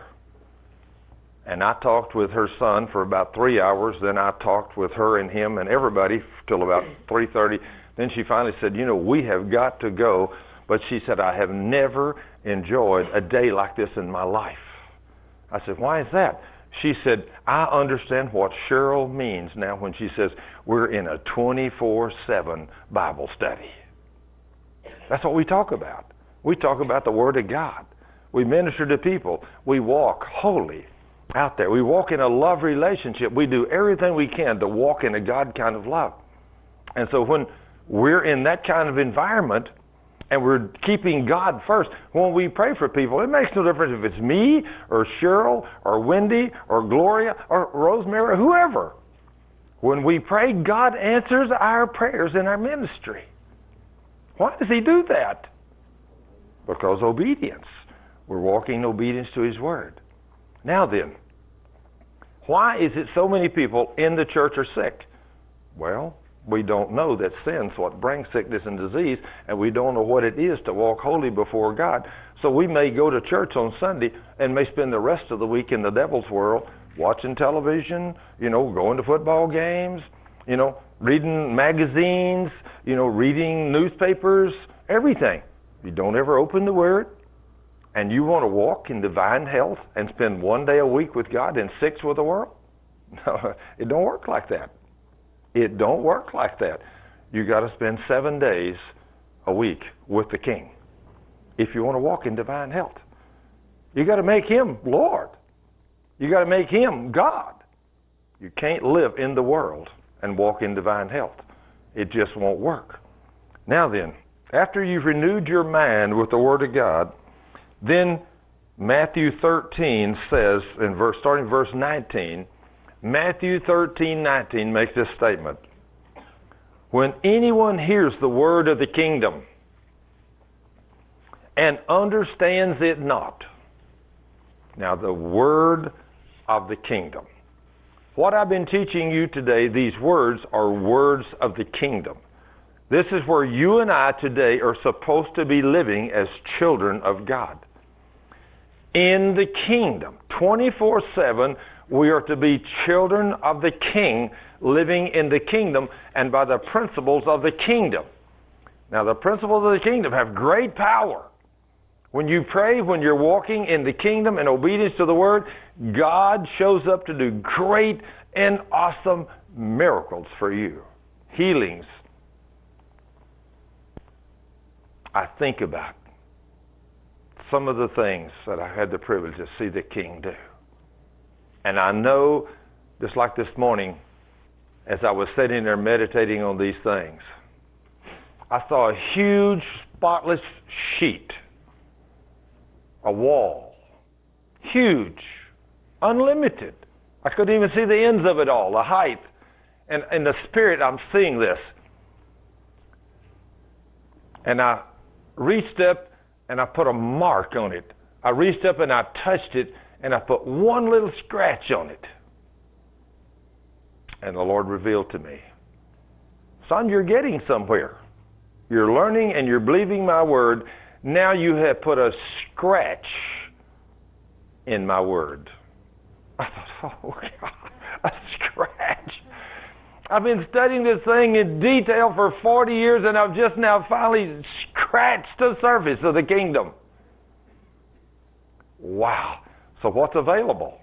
And I talked with her son for about 3 hours. Then I talked with her and him and everybody till about 3:30. Then she finally said, you know, we have got to go. But she said, I have never enjoyed a day like this in my life. I said, why is that? She said, I understand what Cheryl means now when she says we're in a 24/7 Bible study. That's what we talk about. We talk about the Word of God. We minister to people. We walk holy out there. We walk in a love relationship. We do everything we can to walk in a God kind of love. And so when we're in that kind of environment and we're keeping God first, when we pray for people, it makes no difference if it's me or Cheryl or Wendy or Gloria or Rosemary or whoever. When we pray, God answers our prayers in our ministry. Why does He do that? Because obedience. We're walking in obedience to His Word. Now then, why is it so many people in the church are sick? Well, we don't know that sin's what brings sickness and disease, and we don't know what it is to walk holy before God. So we may go to church on Sunday and may spend the rest of the week in the devil's world, watching television, going to football games, reading magazines, reading newspapers, everything. You don't ever open the Word, and you want to walk in divine health and spend one day a week with God and 6 with the world? No, it don't work like that. It don't work like that. You got to spend 7 days a week with the King if you want to walk in divine health. You got to make Him Lord. You got to make Him God. You can't live in the world and walk in divine health. It just won't work. Now then, after you've renewed your mind with the Word of God, then Matthew 13 says, starting verse 19, Matthew 13:19 makes this statement. When anyone hears the word of the kingdom and understands it not. Now, the word of the kingdom. What I've been teaching you today, these words are words of the kingdom. This is where you and I today are supposed to be living as children of God. In the kingdom, 24/7, we are to be children of the King, living in the kingdom and by the principles of the kingdom. Now, the principles of the kingdom have great power. When you pray, when you're walking in the kingdom in obedience to the Word, God shows up to do great and awesome miracles for you. Healings. I think about some of the things that I had the privilege to see the King do. And I know, just like this morning, as I was sitting there meditating on these things, I saw a huge, spotless sheet, a wall, huge, unlimited. I couldn't even see the ends of it all, the height. And in the Spirit, I'm seeing this. And I reached up and I put a mark on it. I reached up and I touched it and I put one little scratch on it. And the Lord revealed to me, son, you're getting somewhere. You're learning and you're believing my word. Now you have put a scratch in my word. I thought, oh God, a scratch. I've been studying this thing in detail for 40 years and I've just now finally scratched the surface of the kingdom. Wow. So what's available?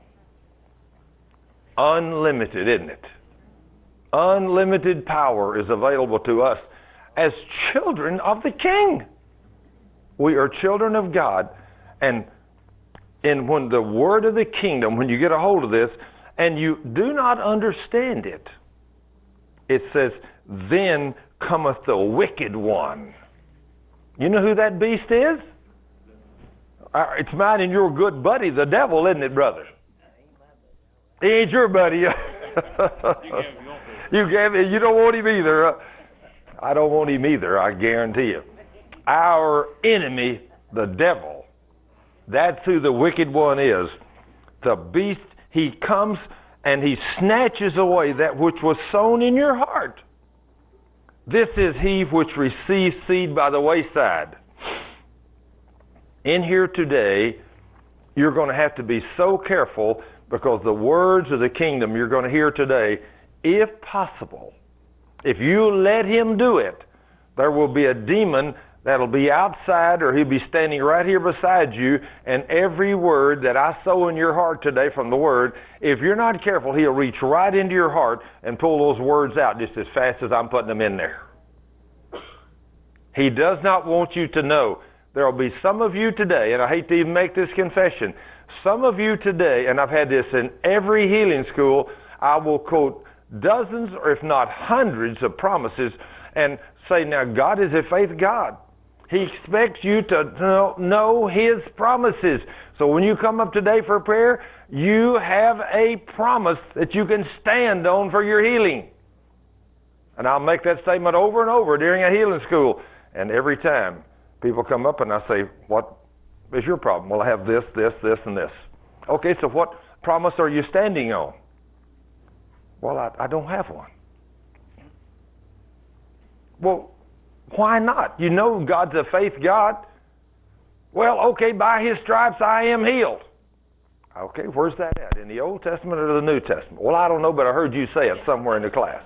Unlimited, isn't it? Unlimited power is available to us as children of the King. We are children of God. And when the word of the kingdom, when you get a hold of this, and you do not understand it, it says, then cometh the wicked one. You know who that beast is? It's mine and your good buddy, the devil, isn't it, brother? He ain't your buddy. You don't want him either. I don't want him either, I guarantee you. Our enemy, the devil, that's who the wicked one is. The beast, he comes and he snatches away that which was sown in your heart. This is he which receives seed by the wayside. In here today, you're going to have to be so careful because the words of the kingdom you're going to hear today, if possible, if you let him do it, there will be a demon that'll be outside or he'll be standing right here beside you, and every word that I sow in your heart today from the word, if you're not careful, he'll reach right into your heart and pull those words out just as fast as I'm putting them in there. He does not want you to know. There will be some of you today, and I hate to even make this confession, some of you today, and I've had this in every healing school, I will quote dozens or if not hundreds of promises and say, now God is a faith God. He expects you to know his promises. So when you come up today for prayer, you have a promise that you can stand on for your healing. And I'll make that statement over and over during a healing school. And every time people come up and I say, what is your problem? Well, I have this, this, this, and this. Okay, so what promise are you standing on? Well, I don't have one. Well, why not? You know God's a faith God. Well, okay, by his stripes I am healed. Okay, where's that at? In the Old Testament or the New Testament? Well, I don't know, but I heard you say it somewhere in the class.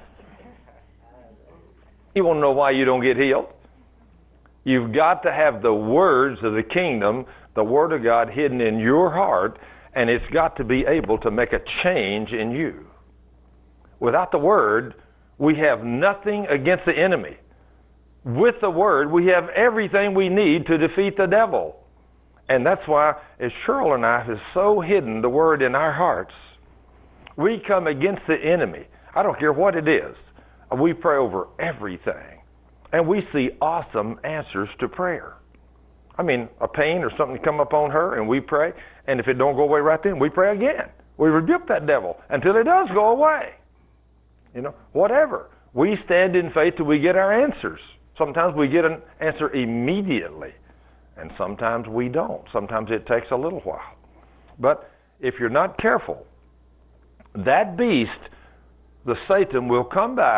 You want to know why you don't get healed? You've got to have the words of the kingdom, the word of God hidden in your heart, and it's got to be able to make a change in you. Without the word, we have nothing against the enemy. With the word, we have everything we need to defeat the devil. And that's why, as Cheryl and I have so hidden the word in our hearts, we come against the enemy. I don't care what it is. We pray over everything. And we see awesome answers to prayer. I mean, a pain or something come upon her and we pray, and if it don't go away right then, we pray again. We rebuke that devil until it does go away. You know, whatever. We stand in faith till we get our answers. Sometimes we get an answer immediately, and sometimes we don't. Sometimes it takes a little while. But if you're not careful, that beast, the Satan, will come by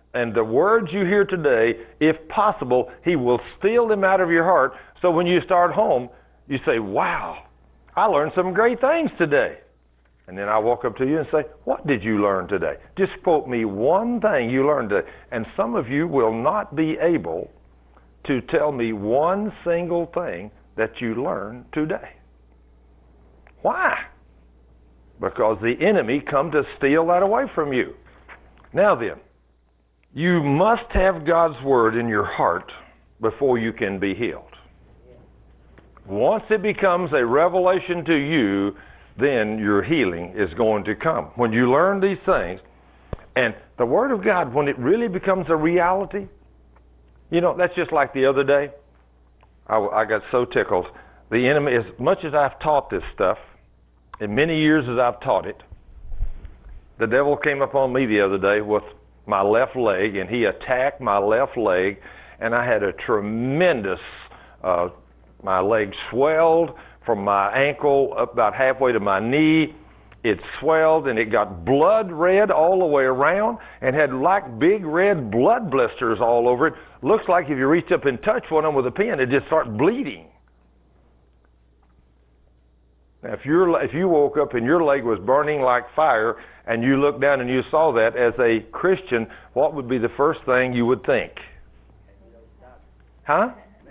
And the words you hear today, if possible, he will steal them out of your heart. So when you start home, you say, wow, I learned some great things today. And then I walk up to you and say, what did you learn today? Just quote me one thing you learned today. And some of you will not be able to tell me one single thing that you learned today. Why? Because the enemy come to steal that away from you. Now then, you must have God's word in your heart before you can be healed. Once it becomes a revelation to you, then your healing is going to come. When you learn these things, and the Word of God, when it really becomes a reality, you know, that's just like the other day. I got so tickled. The enemy, as much as I've taught this stuff, in many years as I've taught it, the devil came upon me the other day with my left leg, and he attacked my left leg, and I had a tremendous, my leg swelled from my ankle up about halfway to my knee. It swelled and it got blood red all the way around and had like big red blood blisters all over it. Looks like if you reached up and touched one of them with a pin, it just started bleeding. Now, if you woke up and your leg was burning like fire and you looked down and you saw that, as a Christian, what would be the first thing you would think? Huh?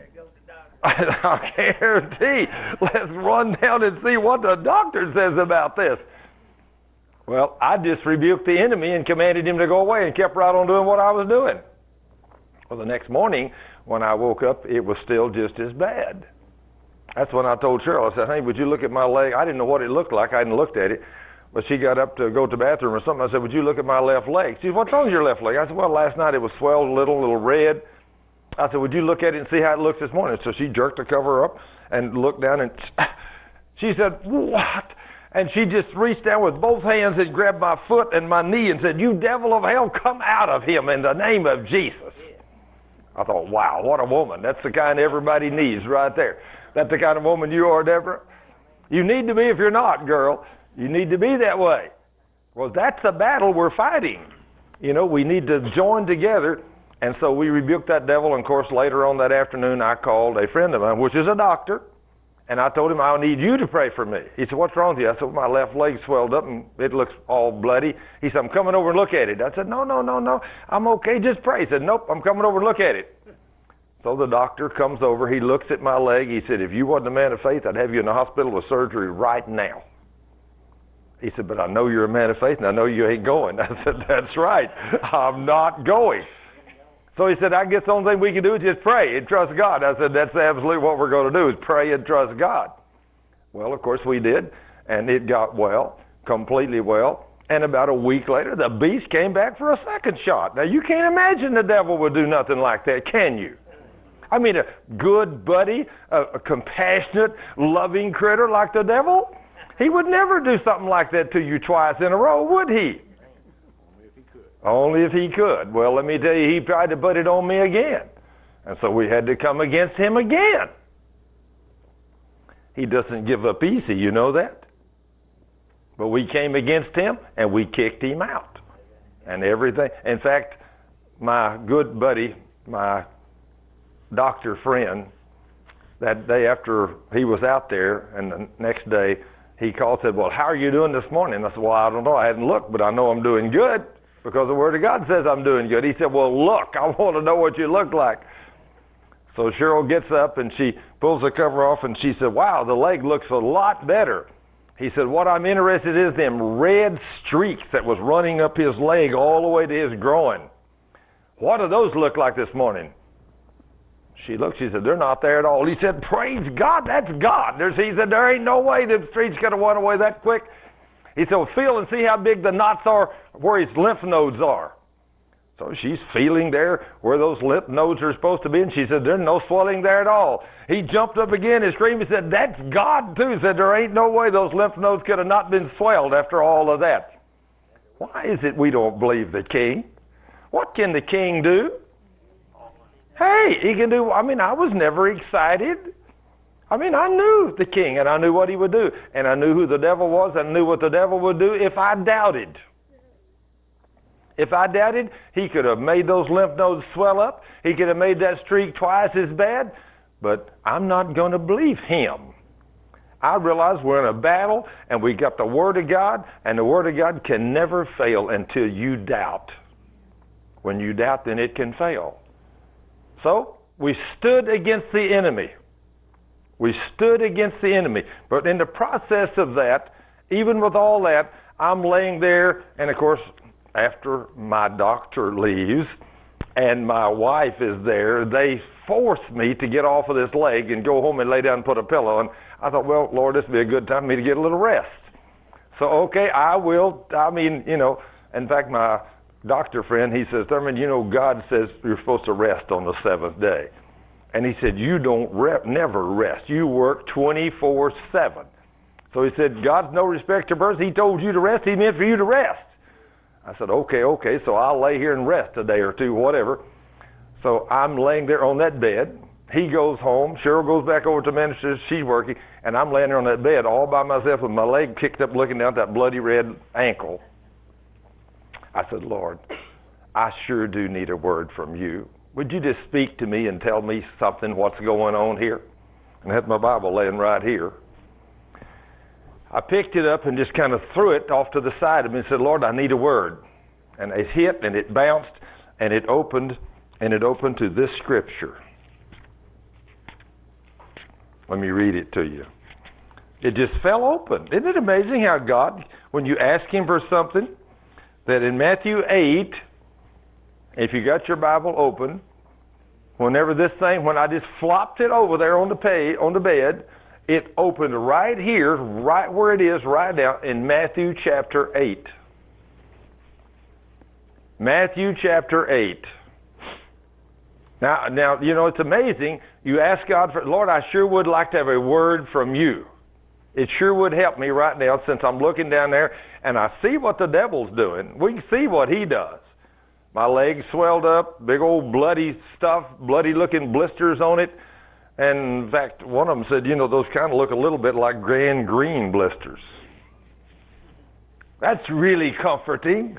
I guarantee. Let's run down and see what the doctor says about this. Well, I just rebuked the enemy and commanded him to go away and kept right on doing what I was doing. Well, the next morning when I woke up, it was still just as bad. That's when I told Cheryl, I said, hey, would you look at my leg? I didn't know what it looked like. I hadn't looked at it. But she got up to go to the bathroom or something. I said, would you look at my left leg? She said, what's wrong with your left leg? I said, well, last night it was swelled a little red. I said, would you look at it and see how it looks this morning? So she jerked the cover up and looked down, and she said, what? And she just reached down with both hands and grabbed my foot and my knee and said, you devil of hell, come out of him in the name of Jesus. I thought, wow, what a woman. That's the kind everybody needs right there. That's the kind of woman you are, Deborah. You need to be if you're not, girl. You need to be that way. Well, that's the battle we're fighting. You know, we need to join together. And so we rebuked that devil, and of course later on that afternoon I called a friend of mine, which is a doctor, and I told him, I need you to pray for me. He said, what's wrong with you? I said, well, my left leg swelled up and it looks all bloody. He said, I'm coming over and look at it. I said, no, I'm okay, just pray. He said, nope, I'm coming over and look at it. So the doctor comes over, he looks at my leg, he said, if you wasn't a man of faith, I'd have you in the hospital with surgery right now. He said, but I know you're a man of faith and I know you ain't going. I said, that's right, I'm not going. So he said, I guess the only thing we can do is just pray and trust God. I said, that's absolutely what we're going to do, is pray and trust God. Well, of course we did, and it got well, completely well. And about a week later, the beast came back for a second shot. Now, you can't imagine the devil would do nothing like that, can you? I mean, a good buddy, a compassionate, loving critter like the devil, he would never do something like that to you twice in a row, would he? Only if he could. Well, let me tell you, he tried to put it on me again. And so we had to come against him again. He doesn't give up easy, you know that? But we came against him and we kicked him out. And everything. In fact, my good buddy, my doctor friend, that day after he was out there, and the next day he called and said, well, how are you doing this morning? I said, well, I don't know. I hadn't looked, but I know I'm doing good, because the Word of God says I'm doing good. He said, well, look, I want to know what you look like. So Cheryl gets up and she pulls the cover off and she said, wow, the leg looks a lot better. He said, what I'm interested in is them red streaks that was running up his leg all the way to his groin. What do those look like this morning? She looked, she said, they're not there at all. He said, praise God, that's God. He said, there ain't no way the streaks could have went away that quick. He said, well, feel and see how big the knots are where his lymph nodes are. So she's feeling there where those lymph nodes are supposed to be, and she said, there's no swelling there at all. He jumped up again and screamed. He said, that's God too. He said, there ain't no way those lymph nodes could have not been swelled after all of that. Why is it we don't believe the king? What can the king do? Hey, he can do, I was never excited. I knew the king, and I knew what he would do. And I knew who the devil was, and I knew what the devil would do if I doubted. If I doubted, he could have made those lymph nodes swell up. He could have made that streak twice as bad. But I'm not going to believe him. I realize we're in a battle, and we got the Word of God, and the Word of God can never fail until you doubt. When you doubt, then it can fail. So, we stood against the enemy. We stood against the enemy. But in the process of that, even with all that, I'm laying there, and of course, after my doctor leaves, and my wife is there, they force me to get off of this leg and go home and lay down and put a pillow. And I thought, well, Lord, this would be a good time for me to get a little rest. So, okay, I will. I mean, in fact, my doctor friend, he says, Thurman, God says you're supposed to rest on the seventh day. And he said, you don't never rest. You work 24/7. So he said, God's no respecter of persons. He told you to rest. He meant for you to rest. I said, okay, so I'll lay here and rest a day or two, whatever. So I'm laying there on that bed. He goes home. Cheryl goes back over to minister. She's working. And I'm laying there on that bed all by myself with my leg kicked up looking down at that bloody red ankle. I said, Lord, I sure do need a word from you. Would you just speak to me and tell me something, what's going on here? And I had my Bible laying right here. I picked it up and just kind of threw it off to the side of me and said, Lord, I need a word. And it hit and it bounced and it opened to this scripture. Let me read it to you. It just fell open. Isn't it amazing how God, when you ask Him for something, that in Matthew 8, if you got your Bible open, when I just flopped it over there on the bed, it opened right here, right where it is, right now in Matthew chapter 8. Matthew chapter 8. Now, it's amazing. You ask God for, Lord, I sure would like to have a word from you. It sure would help me right now since I'm looking down there and I see what the devil's doing. We can see what he does. My leg swelled up, big old bloody stuff, bloody looking blisters on it. And in fact, one of them said, those kind of look a little bit like gangrene blisters. That's really comforting.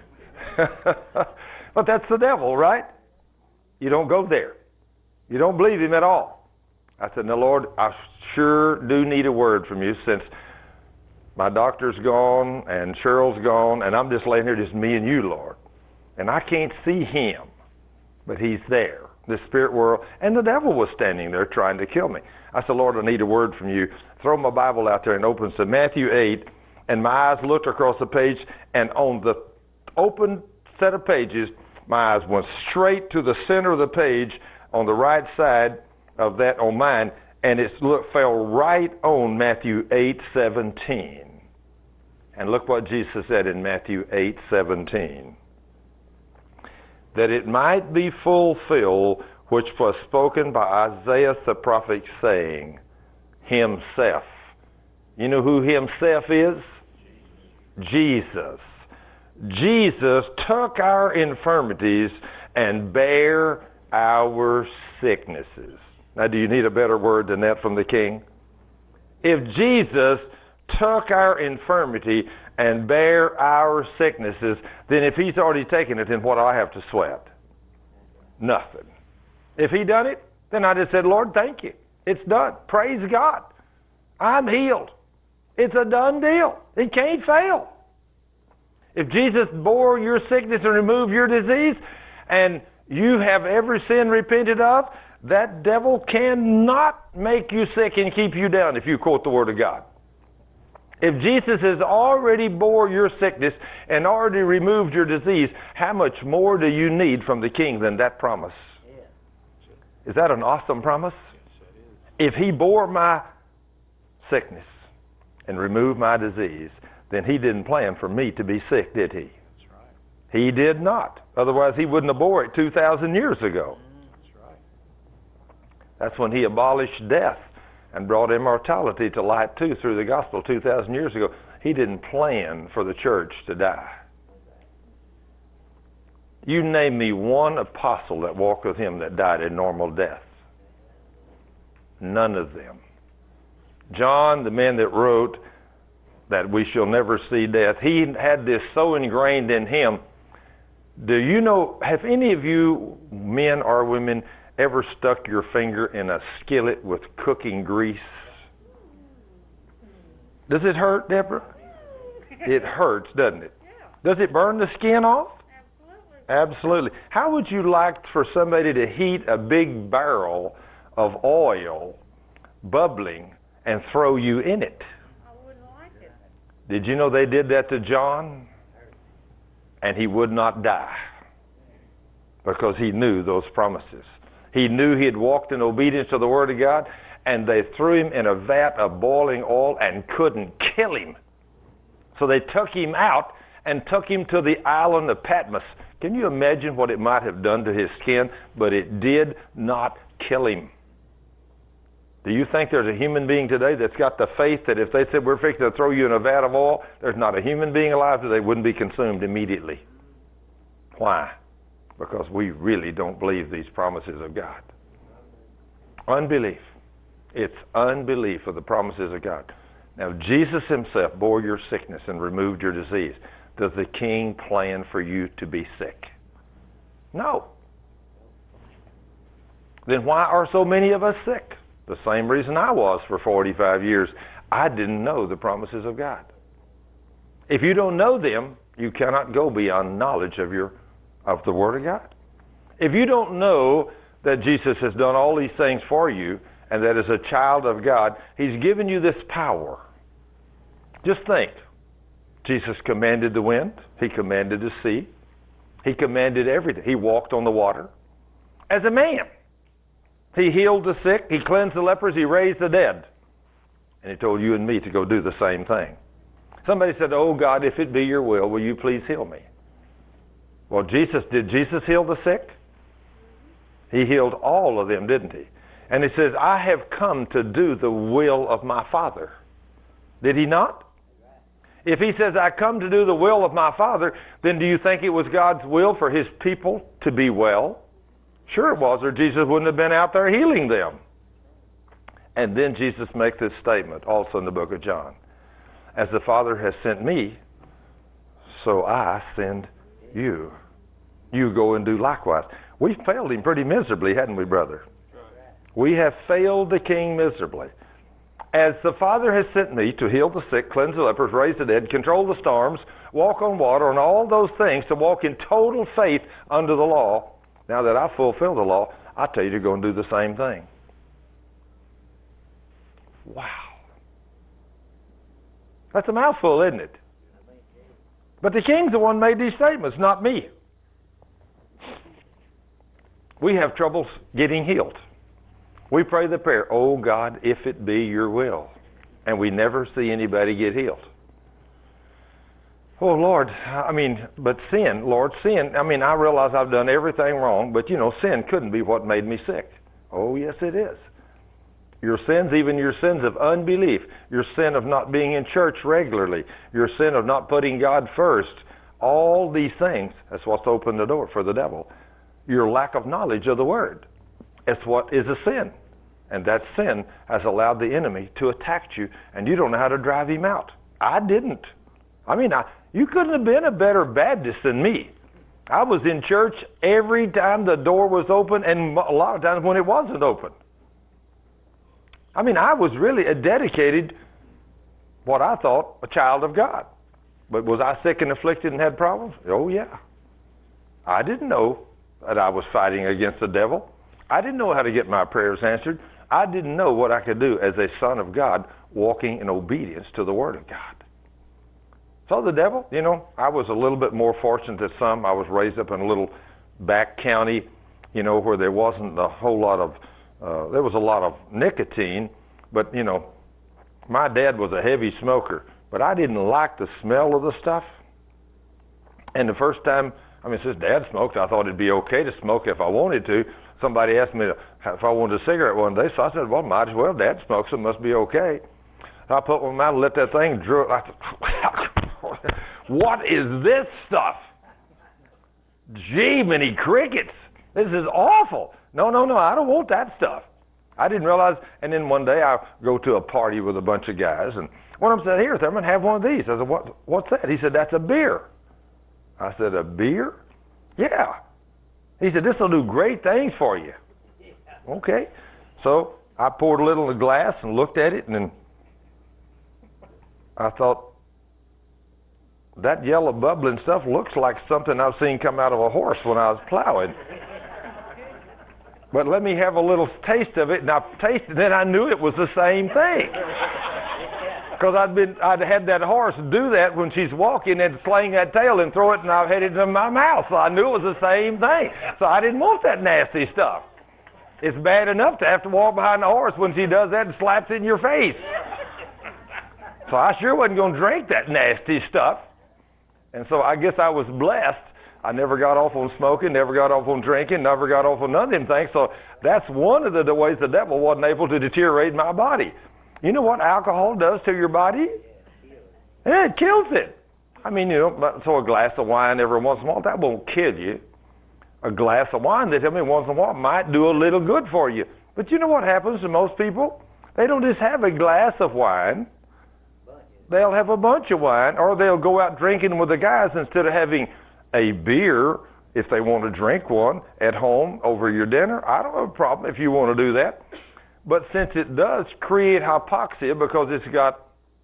But that's the devil, right? You don't go there. You don't believe him at all. I said, now, Lord, I sure do need a word from you since my doctor's gone and Cheryl's gone and I'm just laying here, just me and you, Lord. And I can't see him, but he's there, the spirit world. And the devil was standing there trying to kill me. I said, Lord, I need a word from you. Throw my Bible out there and opens to Matthew 8. And my eyes looked across the page, and on the open set of pages, my eyes went straight to the center of the page on the right side of that on mine, and it fell right on Matthew 8:17. And look what Jesus said in Matthew 8:17. That it might be fulfilled which was spoken by Isaiah the prophet, saying, Himself. You know who Himself is? Jesus. Jesus took our infirmities and bare our sicknesses. Now, do you need a better word than that from the King? If Jesus took our infirmity and bare our sicknesses, then if He's already taken it, then what do I have to sweat? Nothing. If He done it, then I just said, Lord, thank you. It's done. Praise God. I'm healed. It's a done deal. It can't fail. If Jesus bore your sickness and removed your disease, and you have every sin repented of, that devil cannot make you sick and keep you down if you quote the Word of God. If Jesus has already bore your sickness and already removed your disease, how much more do you need from the King than that promise? Is that an awesome promise? If He bore my sickness and removed my disease, then He didn't plan for me to be sick, did He? That's right. He did not. Otherwise, He wouldn't have bore it 2,000 years ago. That's right. That's when He abolished death and brought immortality to light too through the gospel 2,000 years ago. He didn't plan for the church to die. You name me one apostle that walked with Him that died a normal death. None of them. John, the man that wrote that we shall never see death, he had this so ingrained in him Do you know, have any of you, men or women, ever stuck your finger in a skillet with cooking grease? Does it hurt, Deborah? It hurts, doesn't it? Does it burn the skin off? Absolutely. How would you like for somebody to heat a big barrel of oil, bubbling, and throw you in it? I wouldn't like it. Did you know they did that to John? And he would not die because he knew those promises. He knew he had walked in obedience to the Word of God, and they threw him in a vat of boiling oil and couldn't kill him. So they took him out and took him to the island of Patmos. Can you imagine what it might have done to his skin? But it did not kill him. Do you think there's a human being today that's got the faith that if they said, we're fixing to throw you in a vat of oil, there's not a human being alive today wouldn't be consumed immediately? Why? Because we really don't believe these promises of God. Unbelief. It's unbelief of the promises of God. Now, Jesus himself bore your sickness and removed your disease. Does the King plan for you to be sick? No. Then why are so many of us sick? The same reason I was for 45 years. I didn't know the promises of God. If you don't know them, you cannot go beyond knowledge of the Word of God. If you don't know that Jesus has done all these things for you, and that as a child of God, he's given you this power. Just think. Jesus commanded the wind. He commanded the sea. He commanded everything. He walked on the water. As a man. He healed the sick. He cleansed the lepers. He raised the dead. And he told you and me to go do the same thing. Somebody said, oh God, if it be your will you please heal me? Well, did Jesus heal the sick? He healed all of them, didn't he? And he says, I have come to do the will of my Father. Did he not? If he says, I come to do the will of my Father, then do you think it was God's will for his people to be well? Sure it was, or Jesus wouldn't have been out there healing them. And then Jesus makes this statement also in the book of John. As the Father has sent me, so I send you. You go and do likewise. We failed him pretty miserably, hadn't we, brother? We have failed the King miserably. As the Father has sent me to heal the sick, cleanse the lepers, raise the dead, control the storms, walk on water, and all those things, to walk in total faith under the law. Now that I fulfill the law, I tell you to go and do the same thing. Wow. That's a mouthful, isn't it? But the King's the one who made these statements, not me. We have trouble getting healed. We pray the prayer, oh God, if it be your will. And we never see anybody get healed. Oh Lord, but sin, Lord, sin. I realize I've done everything wrong, but sin couldn't be what made me sick. Oh yes it is. Your sins, even your sins of unbelief, your sin of not being in church regularly, your sin of not putting God first, all these things, that's what's opened the door for the devil. Your lack of knowledge of the Word. It's what is a sin. And that sin has allowed the enemy to attack you, and you don't know how to drive him out. I didn't. You couldn't have been a better Baptist than me. I was in church every time the door was open, and a lot of times when it wasn't open. I was really a dedicated, what I thought, a child of God. But was I sick and afflicted and had problems? Oh yeah. I didn't know that I was fighting against the devil. I didn't know how to get my prayers answered. I didn't know what I could do as a son of God walking in obedience to the Word of God. So the devil, I was a little bit more fortunate than some. I was raised up in a little back county, where there wasn't a whole lot of, there was a lot of nicotine, but, my dad was a heavy smoker, but I didn't like the smell of the stuff. And the first time, since Dad smoked, I thought it'd be okay to smoke if I wanted to. Somebody asked me if I wanted a cigarette one day, so I said, well, might as well. Dad smokes, it must be okay. So I put one in my mouth and let that thing drool. I thought, what is this stuff? Gee, many crickets. This is awful. No, I don't want that stuff. I didn't realize, and then one day I go to a party with a bunch of guys, and one of them said, here, Thurman, have one of these. I said, what's that? He said, that's a beer. I said, a beer? Yeah. He said, this will do great things for you. Okay. So I poured a little in the glass and looked at it, and then I thought, that yellow bubbling stuff looks like something I've seen come out of a horse when I was plowing. But let me have a little taste of it, and I tasted it, and I knew it was the same thing. Because I'd had that horse do that when she's walking and sling that tail and throw it, and I've had it in my mouth, so I knew it was the same thing. So I didn't want that nasty stuff. It's bad enough to have to walk behind the horse when she does that and slaps it in your face. So I sure wasn't going to drink that nasty stuff. And so I guess I was blessed. I never got off on smoking, never got off on drinking, never got off on none of them things. So that's one of the ways the devil wasn't able to deteriorate my body. You know what alcohol does to your body? Yeah, it kills it. I mean, so a glass of wine every once in a while, that won't kill you. A glass of wine, they tell me once in a while, might do a little good for you. But you know what happens to most people? They don't just have a glass of wine. They'll have a bunch of wine, or they'll go out drinking with the guys instead of having a beer, if they want to drink one, at home over your dinner. I don't have a problem if you want to do that. But since it does create hypoxia because it's got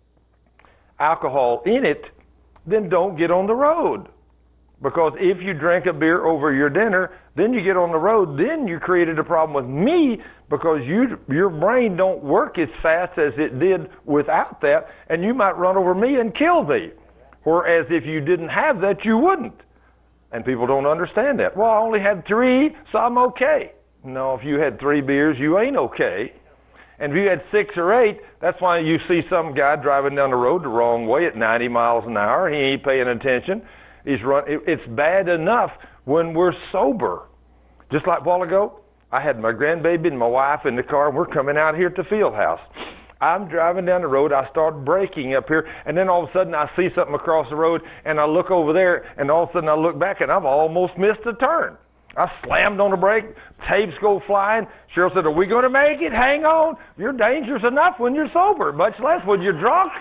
alcohol in it, then don't get on the road. Because if you drink a beer over your dinner, then you get on the road, then you created a problem with me because your brain don't work as fast as it did without that, and you might run over me and kill me. Whereas if you didn't have that, you wouldn't. And people don't understand that. Well, I only had 3, so I'm okay. No, if you had 3 beers, you ain't okay. And if you had 6 or 8, that's why you see some guy driving down the road the wrong way at 90 miles an hour. He ain't paying attention. It's bad enough when we're sober. Just like a while ago, I had my grandbaby and my wife in the car, and we're coming out here to Field House. I'm driving down the road, I start braking up here, and then all of a sudden I see something across the road, and I look over there, and all of a sudden I look back, and I've almost missed a turn. I slammed on the brake, tapes go flying. Cheryl said, are we going to make it? Hang on. You're dangerous enough when you're sober, much less when you're drunk.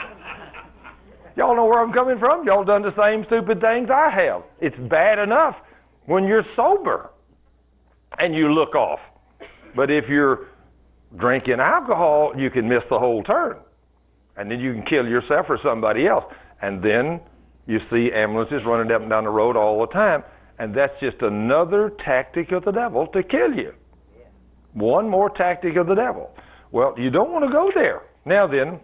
Y'all know where I'm coming from? Y'all done the same stupid things I have. It's bad enough when you're sober and you look off. But if you're drinking alcohol, you can miss the whole turn. And then you can kill yourself or somebody else. And then you see ambulances running up and down the road all the time. And that's just another tactic of the devil to kill you. One more tactic of the devil. Well, you don't want to go there. Now then,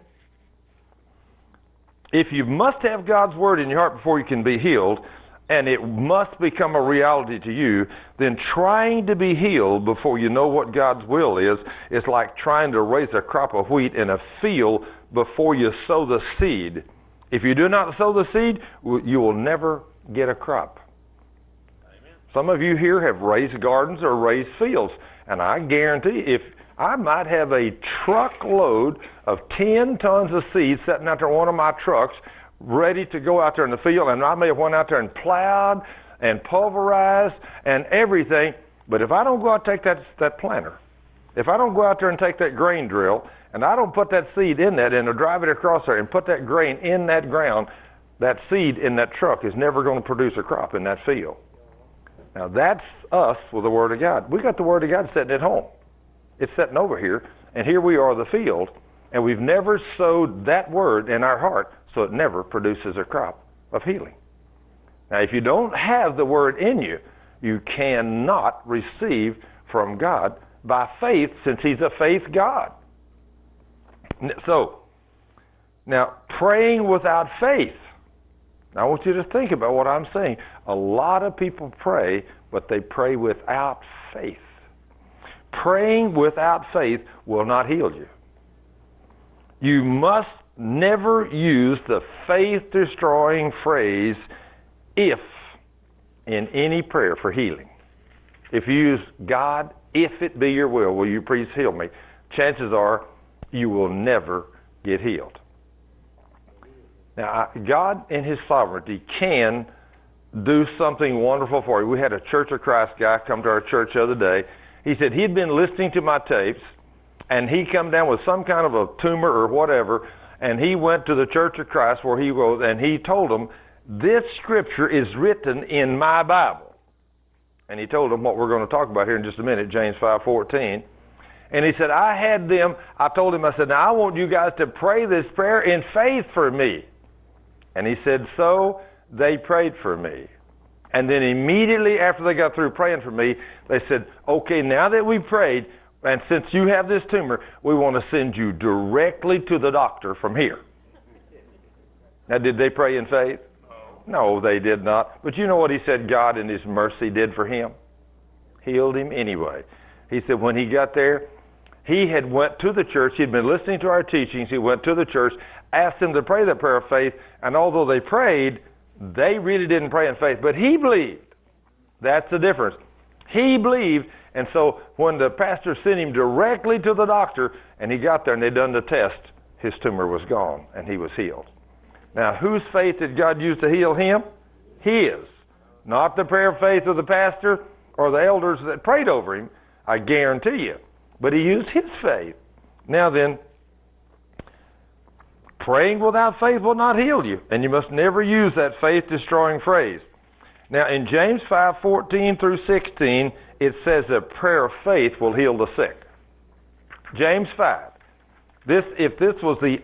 if you must have God's word in your heart before you can be healed, and it must become a reality to you, then trying to be healed before you know what God's will is like trying to raise a crop of wheat in a field before you sow the seed. If you do not sow the seed, you will never get a crop. Amen. Some of you here have raised gardens or raised fields, and I guarantee if I might have a truckload of 10 tons of seed sitting out there in one of my trucks ready to go out there in the field, and I may have went out there and plowed and pulverized and everything, but if I don't go out and take that planter, if I don't go out there and take that grain drill, and I don't put that seed in that and drive it across there and put that grain in that ground, that seed in that truck is never going to produce a crop in that field. Now that's us with the Word of God. We got the Word of God sitting at home. It's sitting over here, and here we are the field, and we've never sowed that Word in our heart, so it never produces a crop of healing. Now, if you don't have the Word in you, you cannot receive from God by faith, since He's a faith God. So, now, praying without faith. Now, I want you to think about what I'm saying. A lot of people pray, but they pray without faith. Praying without faith will not heal you. You must never use the faith-destroying phrase, if, in any prayer for healing. If you use, God, if it be your will you please heal me? Chances are you will never get healed. Now, God in His sovereignty can do something wonderful for you. We had a Church of Christ guy come to our church the other day. He said he'd been listening to my tapes, and he come down with some kind of a tumor or whatever, and he went to the Church of Christ where he was, and he told them, this scripture is written in my Bible. And he told them what we're going to talk about here in just a minute, James 5:14. And he said, I told him, I said, now I want you guys to pray this prayer in faith for me. And he said, so they prayed for me. And then immediately after they got through praying for me, they said, okay, now that we prayed, and since you have this tumor, we want to send you directly to the doctor from here. Now, did they pray in faith? No, they did not. But you know what he said God in his mercy did for him? Healed him anyway. He said when he got there, he had went to the church. He'd been listening to our teachings. He went to the church, asked them to pray the prayer of faith, and although they prayed, they really didn't pray in faith. But he believed. That's the difference. He believed, and so when the pastor sent him directly to the doctor, and he got there and they'd done the test, his tumor was gone, and he was healed. Now, whose faith did God use to heal him? His. Not the prayer of faith of the pastor or the elders that prayed over him, I guarantee you. But he used his faith. Now then, praying without faith will not heal you. And you must never use that faith-destroying phrase. Now, in James 5:14 through 16, it says that prayer of faith will heal the sick. James 5. If this was the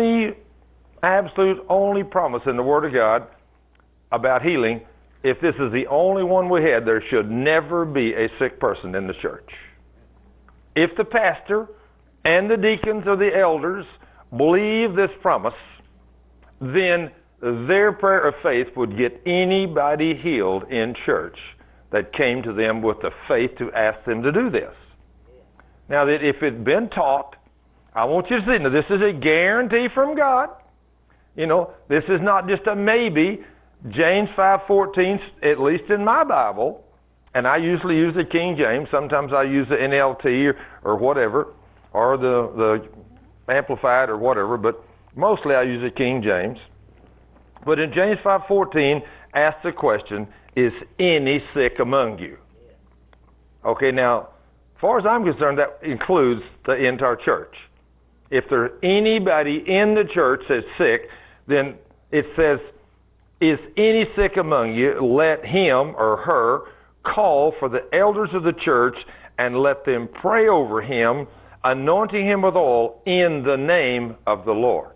absolute only promise in the Word of God about healing, if this is the only one we had, there should never be a sick person in the church. If the pastor and the deacons or the elders believe this promise, then their prayer of faith would get anybody healed in church that came to them with the faith to ask them to do this. Now, that if it's been taught, I want you to see, now this is a guarantee from God. You know, this is not just a maybe. James 5:14, at least in my Bible, and I usually use the King James. Sometimes I use the NLT or whatever, or the Amplified or whatever, but mostly I use the King James. But in James 5:14, asks the question, is any sick among you? Okay, now, as far as I'm concerned, that includes the entire church. If there's anybody in the church that's sick, then it says, is any sick among you? Let him or her call for the elders of the church and let them pray over him, anointing him with oil in the name of the Lord.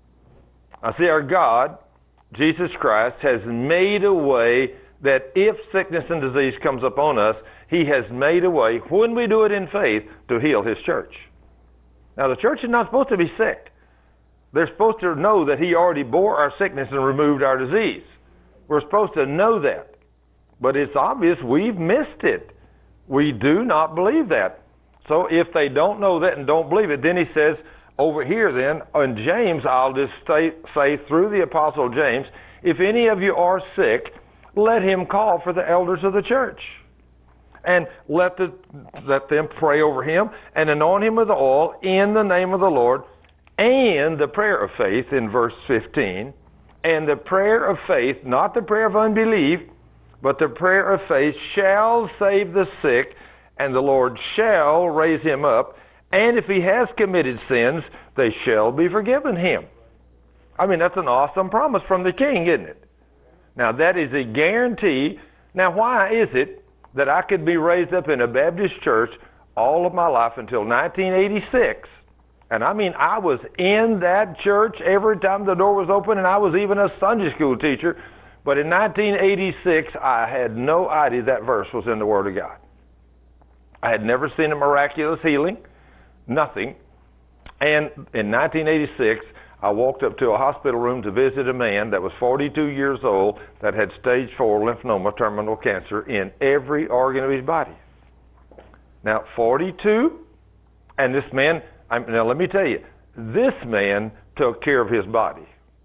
I see our God, Jesus Christ, has made a way that if sickness and disease comes upon us, he has made a way, when we do it in faith, to heal his church. Now, the church is not supposed to be sick. They're supposed to know that he already bore our sickness and removed our disease. We're supposed to know that. But it's obvious we've missed it. We do not believe that. So if they don't know that and don't believe it, then he says over here then, in James, I'll just say through the Apostle James, if any of you are sick, let him call for the elders of the church. And let them pray over him and anoint him with oil in the name of the Lord, and the prayer of faith in verse 15, and the prayer of faith, not the prayer of unbelief, but the prayer of faith shall save the sick, and the Lord shall raise him up, and if he has committed sins, they shall be forgiven him. I mean, that's an awesome promise from the King, isn't it? Now, that is a guarantee. Now, why is it that I could be raised up in a Baptist church all of my life until 1986? And I mean, I was in that church every time the door was open, and I was even a Sunday school teacher. But in 1986, I had no idea that verse was in the Word of God. I had never seen a miraculous healing, nothing. And in 1986, I walked up to a hospital room to visit a man that was 42 years old that had stage 4 lymphoma, terminal cancer, in every organ of his body. Now, 42, and this man, now let me tell you, this man took care of his body.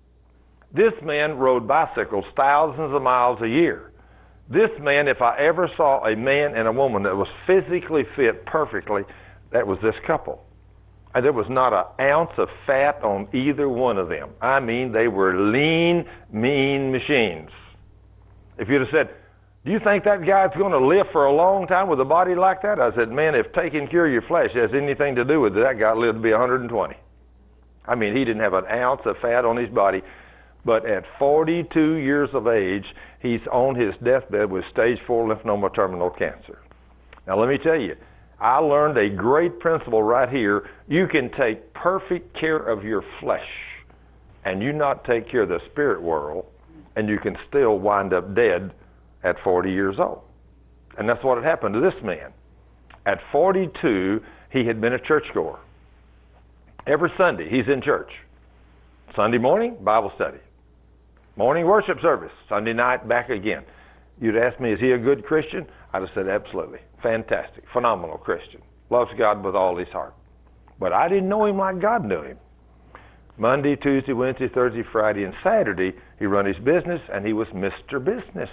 This man rode bicycles thousands of miles a year. This man, if I ever saw a man and a woman that was physically fit perfectly, that was this couple. And there was not an ounce of fat on either one of them. I mean, they were lean, mean machines. If you'd have said, do you think that guy's going to live for a long time with a body like that? I said, man, if taking care of your flesh has anything to do with it, that guy lived to be 120. I mean, he didn't have an ounce of fat on his body. But at 42 years of age, he's on his deathbed with stage 4 lymphoma terminal cancer. Now let me tell you, I learned a great principle right here. You can take perfect care of your flesh and you not take care of the spirit world, and you can still wind up dead at 40 years old. And that's what had happened to this man. At 42, he had been a churchgoer. Every Sunday, he's in church. Sunday morning, Bible study. Morning worship service. Sunday night, back again. You'd ask me, is he a good Christian? I'd have said, absolutely. Fantastic. Phenomenal Christian. Loves God with all his heart. But I didn't know him like God knew him. Monday, Tuesday, Wednesday, Thursday, Friday, and Saturday, he run his business, and he was Mr. Business.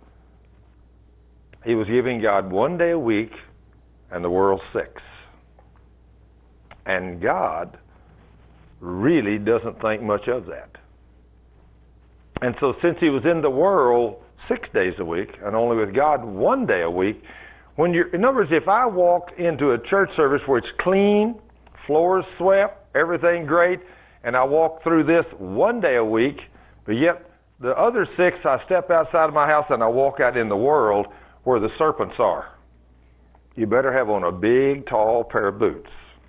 He was giving God 1 day a week, and the world 6. And God really doesn't think much of that. And so since he was in the world 6 days a week, and only with God 1 day a week, in other words, if I walk into a church service where it's clean, floors swept, everything great, and I walk through this 1 day a week, but yet the other 6 I step outside of my house and I walk out in the world where the serpents are, you better have on a big, tall pair of boots.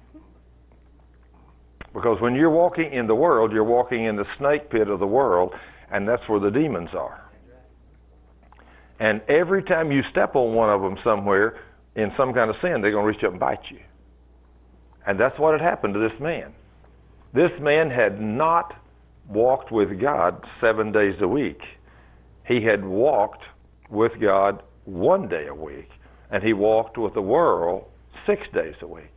Because when you're walking in the world, you're walking in the snake pit of the world, and that's where the demons are. And every time you step on one of them somewhere in some kind of sin, they're going to reach up and bite you. And that's what had happened to this man. This man had not walked with God 7 days a week. He had walked with God 1 day a week, and he walked with the world 6 days a week.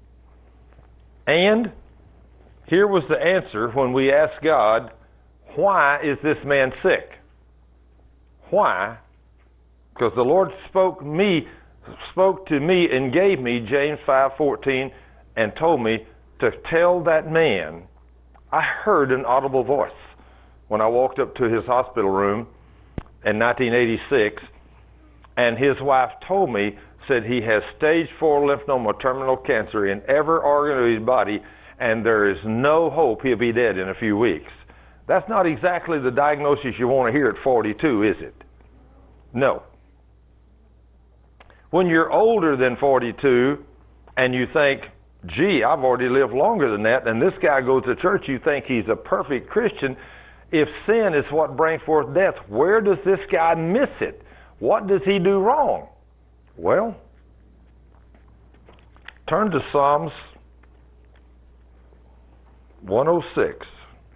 And here was the answer when we asked God, why is this man sick? Why? Because the Lord spoke to me and gave me James 5:14 and told me to tell that man. I heard an audible voice when I walked up to his hospital room in 1986, and his wife told me, said he has stage 4 lymphoma terminal cancer in every organ of his body, and there is no hope he'll be dead in a few weeks. That's not exactly the diagnosis you want to hear at 42, is it? No. When you're older than 42 and you think, gee, I've already lived longer than that, and this guy goes to church, you think he's a perfect Christian. If sin is what brings forth death, where does this guy miss it? What does he do wrong? Well, turn to Psalms 106.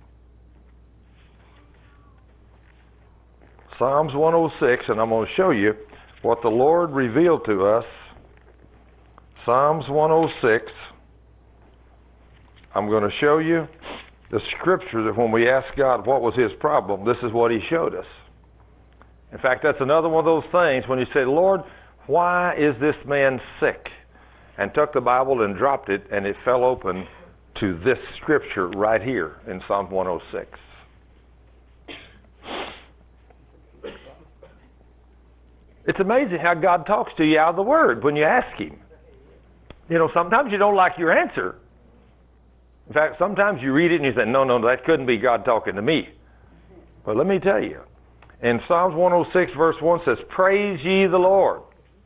Psalms 106, and I'm going to show you what the Lord revealed to us. Psalms 106. I'm going to show you the scripture that when we asked God what was his problem, this is what he showed us. In fact, that's another one of those things when you say, Lord, why is this man sick? And took the Bible and dropped it, and it fell open to this scripture right here in Psalm 106. It's amazing how God talks to you out of the Word when you ask him. You know, sometimes you don't like your answer. In fact, sometimes you read it and you say, no, that couldn't be God talking to me. But let me tell you, in Psalms 106 verse 1 says, praise ye the Lord.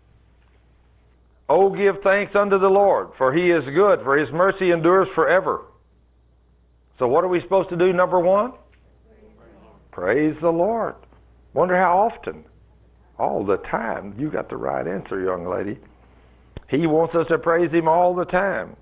Oh, give thanks unto the Lord, for he is good, for his mercy endures forever. So what are we supposed to do, number one? Praise the Lord. Wonder how often? All the time. You got the right answer, young lady. He wants us to praise him all the time.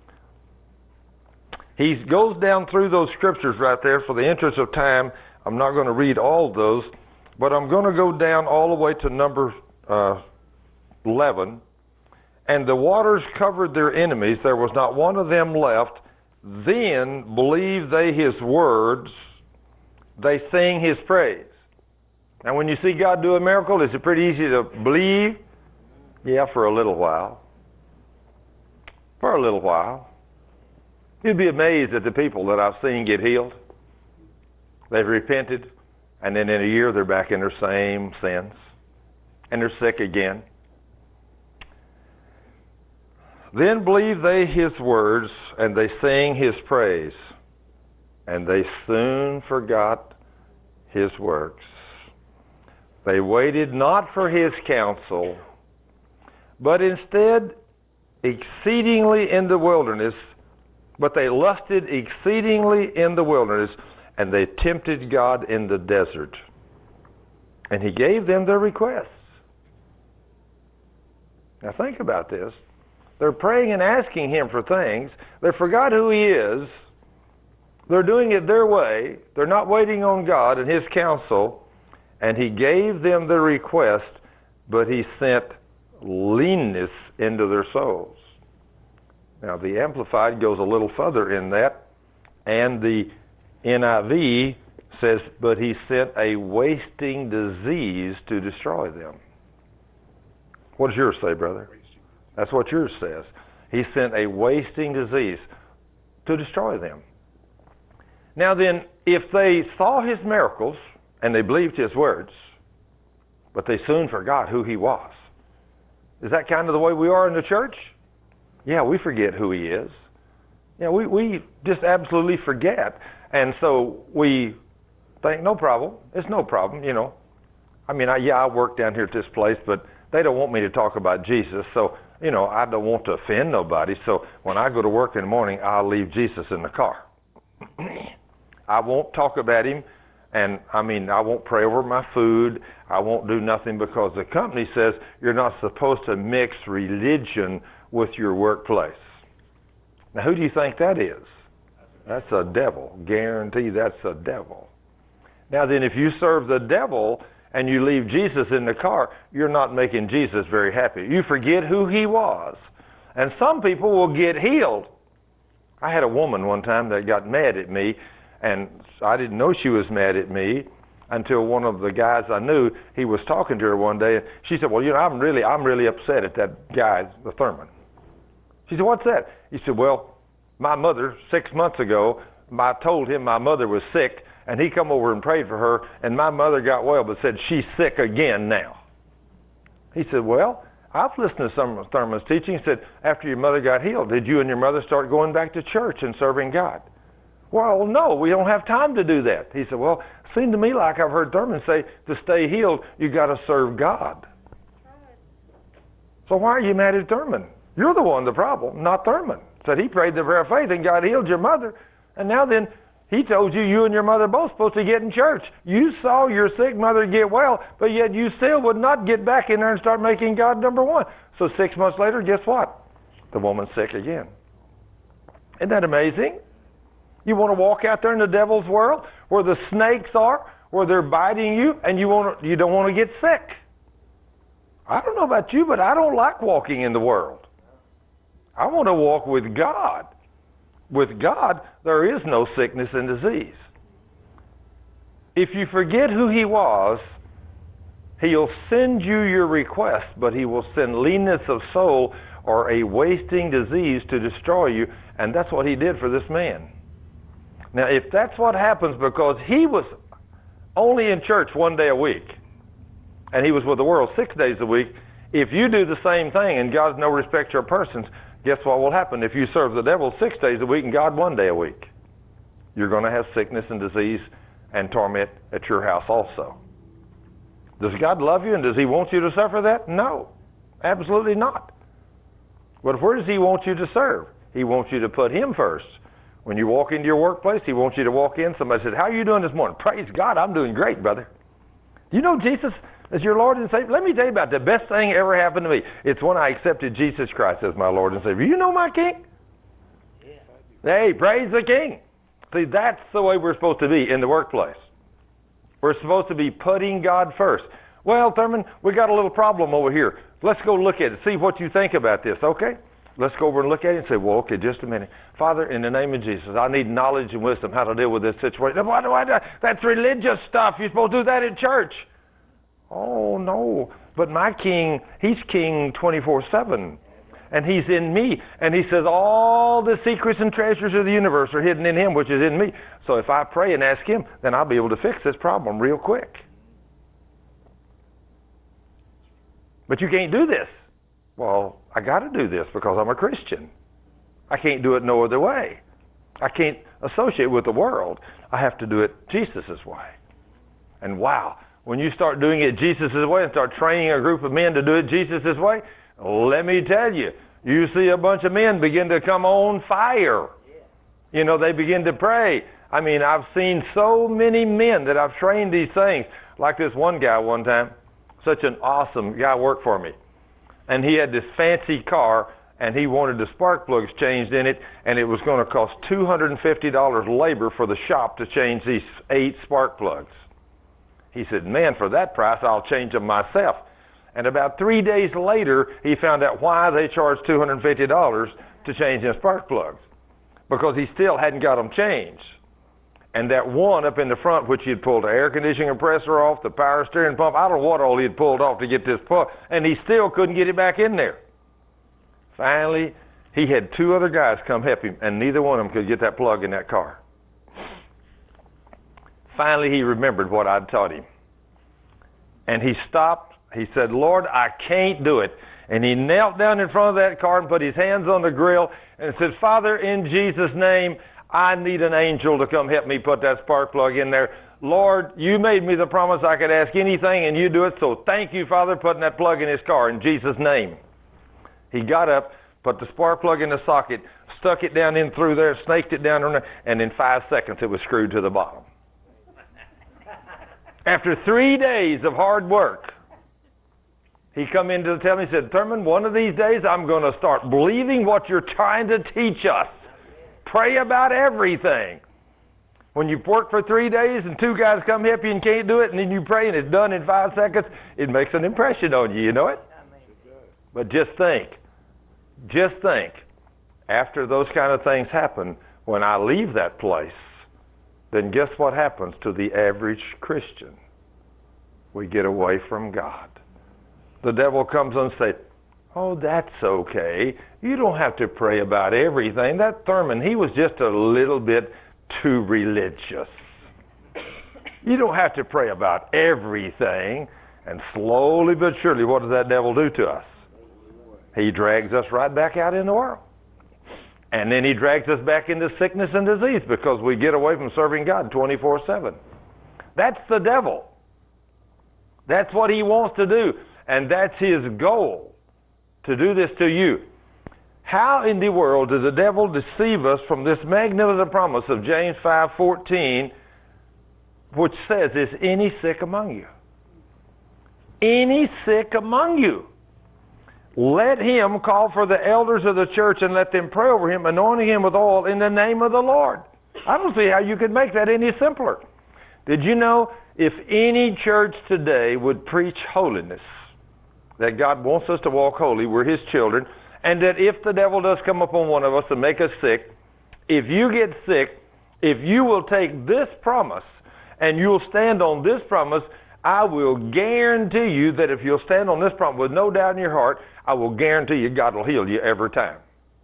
He goes down through those scriptures right there. For the interest of time, I'm not going to read all of those, but I'm going to go down all the way to number 11. And the waters covered their enemies. There was not one of them left. Then believe they his words. They sing his praise. Now when you see God do a miracle, is it pretty easy to believe? Yeah, for a little while. For a little while. You'd be amazed at the people that I've seen get healed. They've repented, and then in a year they're back in their same sins. And they're sick again. Then believe they his words, and they sing his praise. And they soon forgot his works. They waited not for his counsel, but instead exceedingly in the wilderness. But they lusted exceedingly in the wilderness, and they tempted God in the desert. And he gave them their requests. Now think about this. They're praying and asking him for things. They forgot who he is. They're doing it their way. They're not waiting on God and his counsel. And he gave them their request, but he sent leanness into their souls. Now the Amplified goes a little further in that, and the NIV says, but he sent a wasting disease to destroy them. What does yours say, brother? That's what yours says. He sent a wasting disease to destroy them. Now then, if they saw his miracles and they believed his words, but they soon forgot who he was, is that kind of the way we are in the church? Yeah, we forget who he is. Yeah, we just absolutely forget. And so we think, no problem. It's no problem, you know. I mean, I work down here at this place, but they don't want me to talk about Jesus. So, you know, I don't want to offend nobody. So when I go to work in the morning, I'll leave Jesus in the car. I won't talk about him. And I mean, I won't pray over my food. I won't do nothing because the company says you're not supposed to mix religion with your workplace. Now, who do you think that is? That's a devil. Guarantee that's a devil. Now then, if you serve the devil and you leave Jesus in the car, you're not making Jesus very happy. You forget who he was. And some people will get healed. I had a woman one time that got mad at me, and I didn't know she was mad at me until one of the guys I knew, he was talking to her one day, and she said, well, you know, I'm really upset at that guy, the Thurman. She said, what's that? He said, well, my mother, 6 months ago, I told him my mother was sick, and he come over and prayed for her, and my mother got well, but said she's sick again now. He said, well, I've listened to some of Thurman's teaching. He said, after your mother got healed, did you and your mother start going back to church and serving God? Well, no, we don't have time to do that. He said, well, it seemed to me like I've heard Thurman say, to stay healed, you got to serve God. So why are you mad at Thurman? You're the one the problem, not Thurman. Said he prayed the prayer of faith and God healed your mother. And now then, he told you and your mother both supposed to get in church. You saw your sick mother get well, but yet you still would not get back in there and start making God number one. So 6 months later, guess what? The woman's sick again. Isn't that amazing? You want to walk out there in the devil's world where the snakes are, where they're biting you, and you don't want to get sick. I don't know about you, but I don't like walking in the world. I want to walk with God. With God, there is no sickness and disease. If you forget who he was, he'll send you your request, but he will send leanness of soul or a wasting disease to destroy you, and that's what he did for this man. Now, if that's what happens because he was only in church 1 day a week, and he was with the world 6 days a week, if you do the same thing and God's no respecter of persons, guess what will happen if you serve the devil 6 days a week and God 1 day a week? You're going to have sickness and disease and torment at your house also. Does God love you and does he want you to suffer that? No, absolutely not. But where does he want you to serve? He wants you to put him first. When you walk into your workplace, he wants you to walk in. Somebody says, how are you doing this morning? Praise God, I'm doing great, brother. Do you know Jesus as your Lord and Savior? Let me tell you about the best thing ever happened to me. It's when I accepted Jesus Christ as my Lord and Savior. You know my King? Yeah. Hey, praise the King. See, that's the way we're supposed to be in the workplace. We're supposed to be putting God first. Well, Thurman, we got a little problem over here. Let's go look at it. See what you think about this, okay? Let's go over and look at it and say, well, okay, just a minute. Father, in the name of Jesus, I need knowledge and wisdom how to deal with this situation. Why do I do? That's religious stuff. You're supposed to do that in church. Oh, no. But my King, he's King 24/7. And he's in me. And he says all the secrets and treasures of the universe are hidden in him, which is in me. So if I pray and ask him, then I'll be able to fix this problem real quick. But you can't do this. Well, I got to do this because I'm a Christian. I can't do it no other way. I can't associate with the world. I have to do it Jesus' way. And wow, when you start doing it Jesus' way and start training a group of men to do it Jesus' way, let me tell you, you see a bunch of men begin to come on fire. You know, they begin to pray. I mean, I've seen so many men that I've trained these things. Like this one guy one time, such an awesome guy worked for me. And he had this fancy car, and he wanted the spark plugs changed in it, and it was going to cost $250 labor for the shop to change these 8 spark plugs. He said, man, for that price, I'll change them myself. And about 3 days later, he found out why they charged $250 to change their spark plugs. Because he still hadn't got them changed. And that one up in the front, which he had pulled the air conditioning compressor off, the power steering pump, I don't know what all he had pulled off to get this plug, and he still couldn't get it back in there. Finally, he had 2 other guys come help him, and neither one of them could get that plug in that car. Finally, he remembered what I'd taught him. And he stopped. He said, Lord, I can't do it. And he knelt down in front of that car and put his hands on the grill and said, Father, in Jesus' name, I need an angel to come help me put that spark plug in there. Lord, you made me the promise I could ask anything, and you do it. So thank you, Father, putting that plug in his car in Jesus' name. He got up, put the spark plug in the socket, stuck it down in through there, snaked it down, and in 5 seconds it was screwed to the bottom. After 3 days of hard work, he come in to tell me, he said, Thurman, one of these days I'm going to start believing what you're trying to teach us. Pray about everything. When you work for 3 days and 2 guys come help you and can't do it, and then you pray and it's done in 5 seconds, it makes an impression on you, you know it? But just think, after those kind of things happen, when I leave that place, then guess what happens to the average Christian? We get away from God. The devil comes and says, oh, that's okay. You don't have to pray about everything. That Thurman, he was just a little bit too religious. You don't have to pray about everything. And slowly but surely, what does that devil do to us? He drags us right back out in the world. And then he drags us back into sickness and disease because we get away from serving God 24/7. That's the devil. That's what he wants to do. And that's his goal, to do this to you. How in the world does the devil deceive us from this magnificent promise of James 5:14, which says, is any sick among you? Any sick among you? Let him call for the elders of the church and let them pray over him, anointing him with oil in the name of the Lord. I don't see how you could make that any simpler. Did you know if any church today would preach holiness, that God wants us to walk holy, we're his children, and that if the devil does come upon one of us and make us sick, if you get sick, if you will take this promise and you'll stand on this promise, I will guarantee you that if you'll stand on this promise with no doubt in your heart, I will guarantee you God will heal you every time.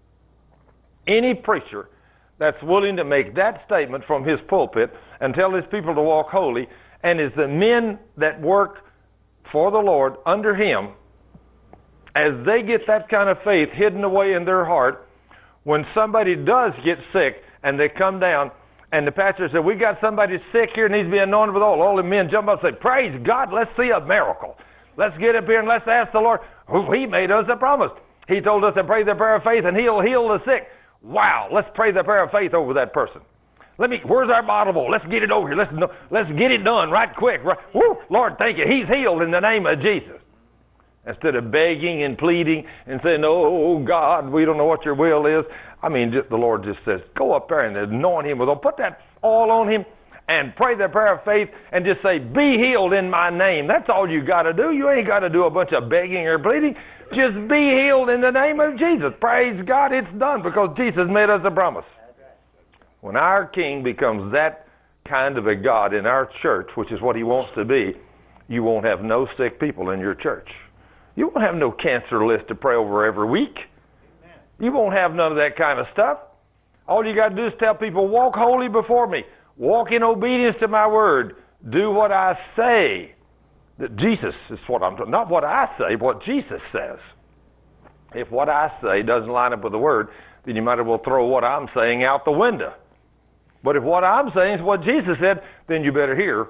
Any preacher that's willing to make that statement from his pulpit and tell his people to walk holy, and is the men that work for the Lord under him, as they get that kind of faith hidden away in their heart, when somebody does get sick and they come down and the pastor said, we got somebody sick here, needs to be anointed with oil. All the men jump up and say, praise God, let's see a miracle. Let's get up here and let's ask the Lord. He made us a promise. He told us to pray the prayer of faith and he'll heal the sick. Wow, let's pray the prayer of faith over that person. Where's our bottle of oil? Let's get it over here. Let's get it done right quick. Right. Woo, Lord, thank you. He's healed in the name of Jesus. Instead of begging and pleading and saying, oh, God, we don't know what your will is. I mean, the Lord just says, go up there and anoint him with oil. Put that oil on him and pray the prayer of faith and just say, be healed in my name. That's all you got to do. You ain't got to do a bunch of begging or pleading. Just be healed in the name of Jesus. Praise God, it's done because Jesus made us a promise. When our King becomes that kind of a God in our church, which is what he wants to be, you won't have no sick people in your church. You won't have no cancer list to pray over every week. Amen. You won't have none of that kind of stuff. All you got to do is tell people, walk holy before me. Walk in obedience to my word. Do what I say. That Jesus is what I'm talking, not what I say, what Jesus says. If what I say doesn't line up with the word, then you might as well throw what I'm saying out the window. But if what I'm saying is what Jesus said, then you better hear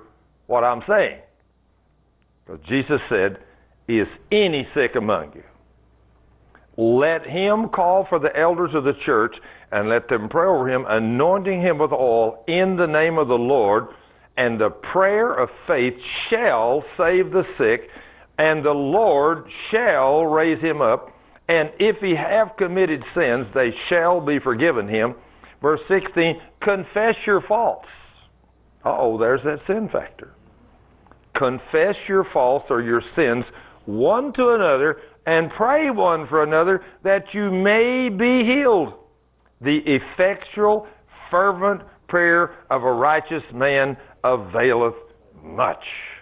what I'm saying. Because Jesus said, is any sick among you? Let him call for the elders of the church and let them pray over him, anointing him with oil in the name of the Lord. And the prayer of faith shall save the sick, and the Lord shall raise him up. And if he have committed sins, they shall be forgiven him. Verse 16, confess your faults. There's that sin factor. Confess your faults or your sins one to another, and pray one for another that you may be healed. The effectual, fervent prayer of a righteous man availeth much.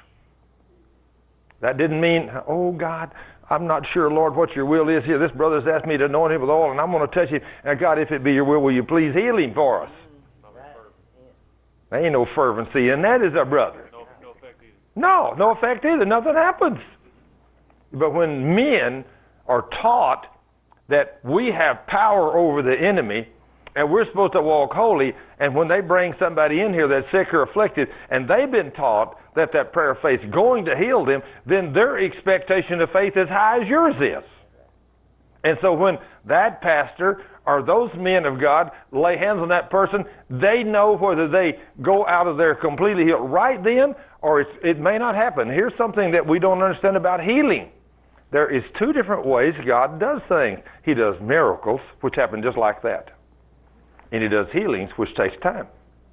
That didn't mean, oh God, I'm not sure, Lord, what your will is here. This brother's asked me to anoint him with oil, and I'm going to touch him. And God, if it be your will you please heal him for us? There ain't no fervency in that, is there, brother? No effect either. No effect either. Nothing happens. But when men are taught that we have power over the enemy, and we're supposed to walk holy, and when they bring somebody in here that's sick or afflicted, and they've been taught that prayer of faith is going to heal them, then their expectation of faith is high as yours is. And so when that pastor or those men of God lay hands on that person, they know whether they go out of there completely healed right then, or it may not happen. Here's something that we don't understand about healing. There is two different ways God does things. He does miracles, which happen just like that. And he does healings, which takes time.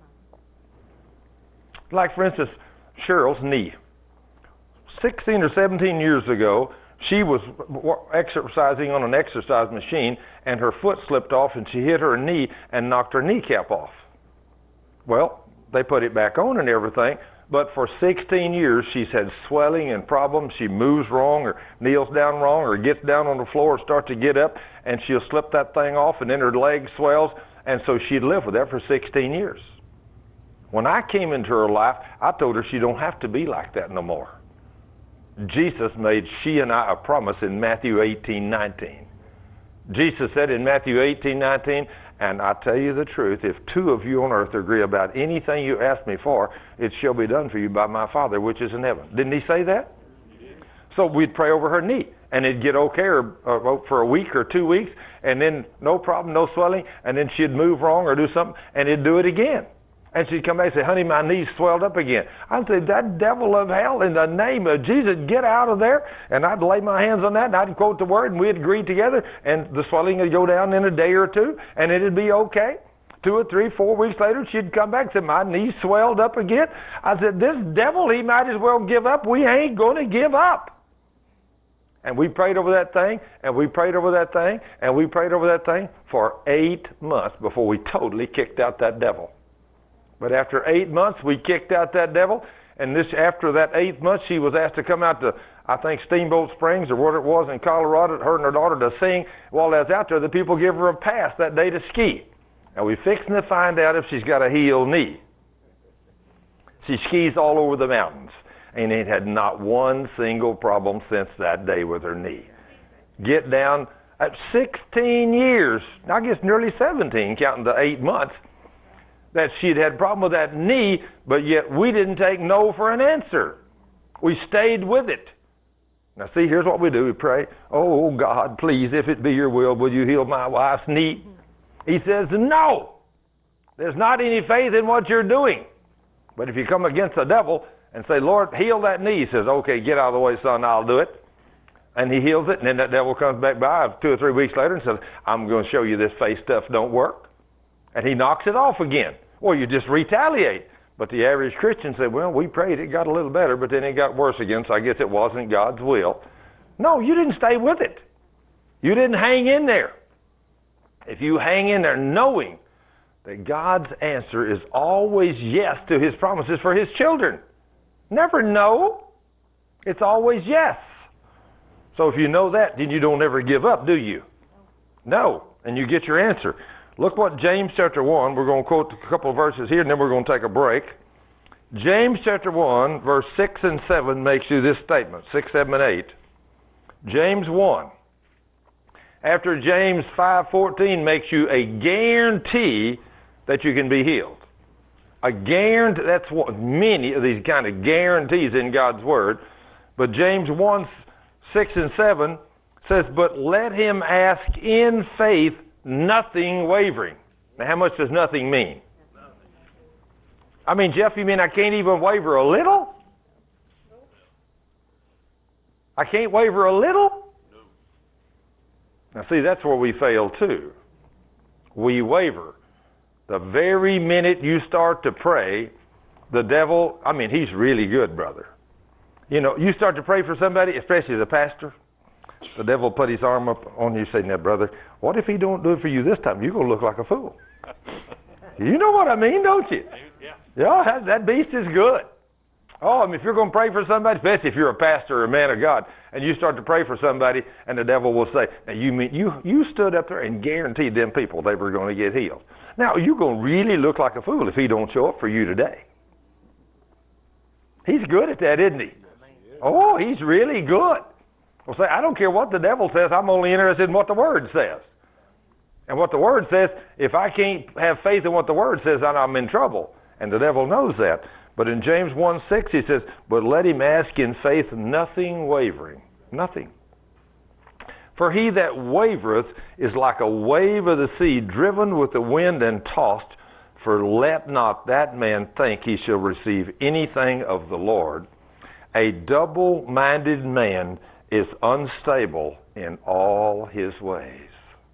Like, for instance, Cheryl's knee. 16 or 17 years ago, she was exercising on an exercise machine, and her foot slipped off, and she hit her knee and knocked her kneecap off. Well, they put it back on and everything, but for 16 years, she's had swelling and problems. She moves wrong or kneels down wrong or gets down on the floor and starts to get up, and she'll slip that thing off, and then her leg swells, and so she'd lived with that for 16 years. When I came into her life, I told her she don't have to be like that no more. Jesus made she and I a promise in Matthew 18:19. Jesus said in Matthew 18:19, and I tell you the truth, if two of you on earth agree about anything you ask me for, it shall be done for you by my Father which is in heaven. Didn't he say that? So we'd pray over her knee, and it'd get okay for a week or 2 weeks, and then no problem, no swelling, and then she'd move wrong or do something, and it'd do it again. And she'd come back and say, honey, my knee's swelled up again. I'd say, that devil of hell, in the name of Jesus, get out of there. And I'd lay my hands on that, and I'd quote the word, and we'd agree together, and the swelling would go down in a day or two, and it'd be okay. 2 or 3, 4 weeks later, she'd come back and say, my knee swelled up again. I said, this devil, he might as well give up. We ain't going to give up. And we prayed over that thing, and we prayed over that thing, and we prayed over that thing for 8 months before we totally kicked out that devil. But after 8 months, we kicked out that devil, and after that 8th month, she was asked to come out to, I think, Steamboat Springs or what it was in Colorado, her and her daughter to sing. While I was out there, the people gave her a pass that day to ski. And we're fixing to find out if she's got a healed knee. She skis all over the mountains, and it had not one single problem since that day with her knee. Get down at 16 years, I guess nearly 17, counting the 8 months, that she'd had a problem with that knee, but yet we didn't take no for an answer. We stayed with it. Now see, here's what we do. We pray, oh God, please, if it be your will you heal my wife's knee? He says, no. There's not any faith in what you're doing. But if you come against the devil and say, Lord, heal that knee, he says, okay, get out of the way, son, I'll do it. And he heals it, and then that devil comes back by 2 or 3 weeks later and says, I'm going to show you this faith stuff don't work. And he knocks it off again. Well, you just retaliate. But the average Christian said, well, we prayed, it got a little better, but then it got worse again, so I guess it wasn't God's will. No, you didn't stay with it. You didn't hang in there. If you hang in there knowing that God's answer is always yes to his promises for his children. Never no. It's always yes. So if you know that, then you don't ever give up, do you? No. And you get your answer. Look what James chapter 1, we're going to quote a couple of verses here, and then we're going to take a break. James chapter 1, verse 6 and 7 makes you this statement, 6, 7, and 8. James 1. After James 5:14 makes you a guarantee that you can be healed. A guarantee, that's what many of these kind of guarantees in God's Word. But James 1, 6 and 7 says, but let him ask in faith, nothing wavering. Now, how much does nothing mean? I mean, Jeff, you mean I can't even waver a little? I can't waver a little? Now, see, that's where we fail too. We waver. The very minute you start to pray, the devil, I mean, he's really good, brother. You know, you start to pray for somebody, especially the pastor, the devil put his arm up on you saying, now, brother, what if he don't do it for you this time? You're going to look like a fool. You know what I mean, don't you? Yeah, that beast is good. Oh, I mean, if you're going to pray for somebody, especially if you're a pastor or a man of God, and you start to pray for somebody, and the devil will say, now you mean you stood up there and guaranteed them people they were going to get healed. Now, you're going to really look like a fool if he don't show up for you today. He's good at that, isn't he? Oh, he's really good. Well, say, I don't care what the devil says. I'm only interested in what the Word says. And what the Word says, if I can't have faith in what the Word says, then I'm in trouble. And the devil knows that. But in James 1:6, he says, but let him ask in faith, nothing wavering. Nothing. For he that wavereth is like a wave of the sea, driven with the wind and tossed. For let not that man think he shall receive anything of the Lord. A double-minded man is unstable in all his ways.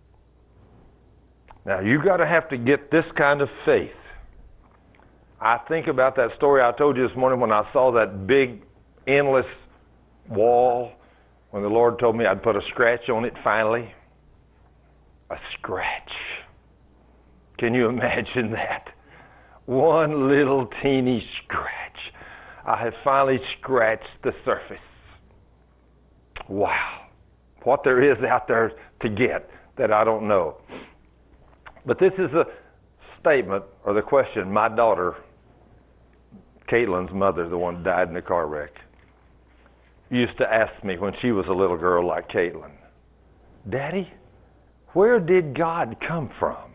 Now, you got to have to get this kind of faith. I think about that story I told you this morning when I saw that big, endless wall, when the Lord told me I'd put a scratch on it finally. A scratch. Can you imagine that? One little teeny scratch. I have finally scratched the surface. Wow. What there is out there to get that I don't know. But this is a statement or the question my daughter, Caitlin's mother, the one who died in the car wreck, used to ask me when she was a little girl like Caitlin, Daddy, where did God come from?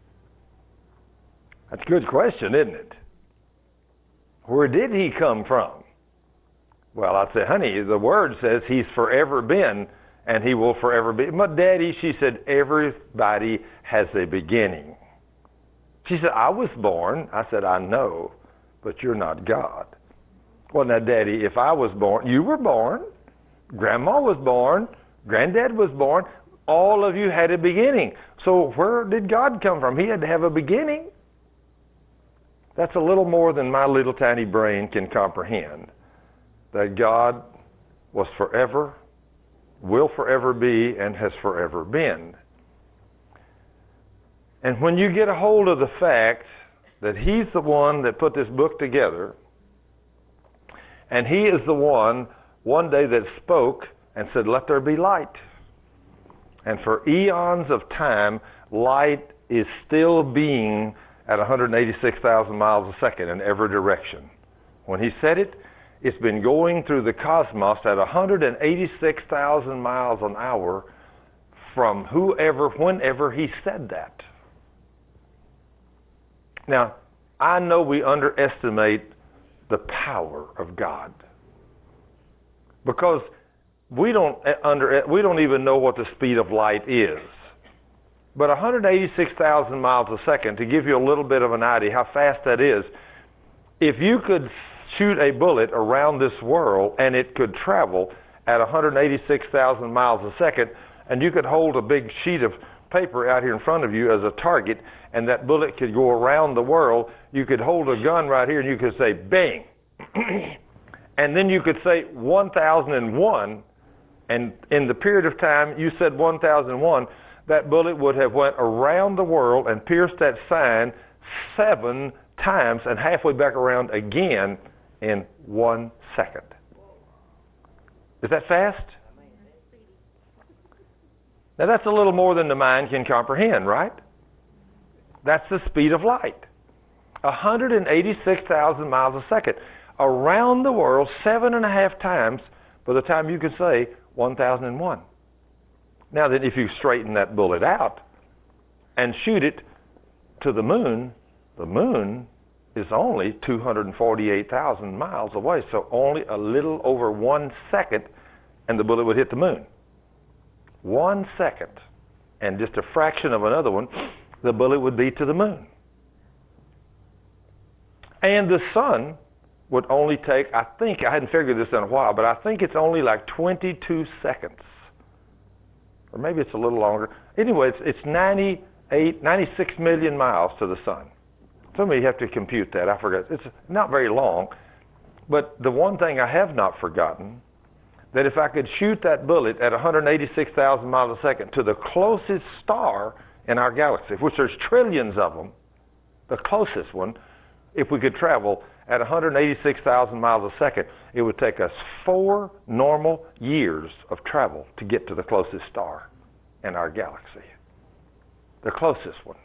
That's a good question, isn't it? Where did he come from? Well, I'd say, honey, the Word says he's forever been and he will forever be. But Daddy, she said, everybody has a beginning. She said, I was born. I said, I know, but you're not God. Well, now, Daddy, if I was born, you were born. Grandma was born. Granddad was born. All of you had a beginning. So where did God come from? He had to have a beginning. That's a little more than my little tiny brain can comprehend. That God was forever, will forever be, and has forever been. And when you get a hold of the fact that he's the one that put this book together, and he is the one day that spoke and said, let there be light. And for eons of time, light is still being at 186,000 miles a second in every direction. When he said it, it's been going through the cosmos at 186,000 miles an hour from whenever he said that. Now, I know we underestimate the power of God because we don't even know what the speed of light is. But 186,000 miles a second, to give you a little bit of an idea how fast that is, if you could shoot a bullet around this world and it could travel at 186,000 miles a second, and you could hold a big sheet of paper out here in front of you as a target, and that bullet could go around the world, you could hold a gun right here and you could say, bang. And then you could say 1001, and in the period of time you said 1001, that bullet would have went around the world and pierced that sign 7 times and halfway back around again in 1 second. Is that fast? Now that's a little more than the mind can comprehend, right? That's the speed of light. 186,000 miles a second. Around the world 7.5 times by the time you could say 1001. Now then, if you straighten that bullet out and shoot it to the moon is only 248,000 miles away, so only a little over 1 second and the bullet would hit the moon. 1 second, and just a fraction of another one, the bullet would be to the moon. And the sun would only take, I think, I hadn't figured this in a while, but I think it's only like 22 seconds. Or maybe it's a little longer. Anyway, it's 96 million miles to the sun. Somebody have to compute that. I forgot. It's not very long. But the one thing I have not forgotten, that if I could shoot that bullet at 186,000 miles a second to the closest star in our galaxy, which there's trillions of them, the closest one, if we could travel at 186,000 miles a second, it would take us 4 normal years of travel to get to the closest star in our galaxy. The closest one.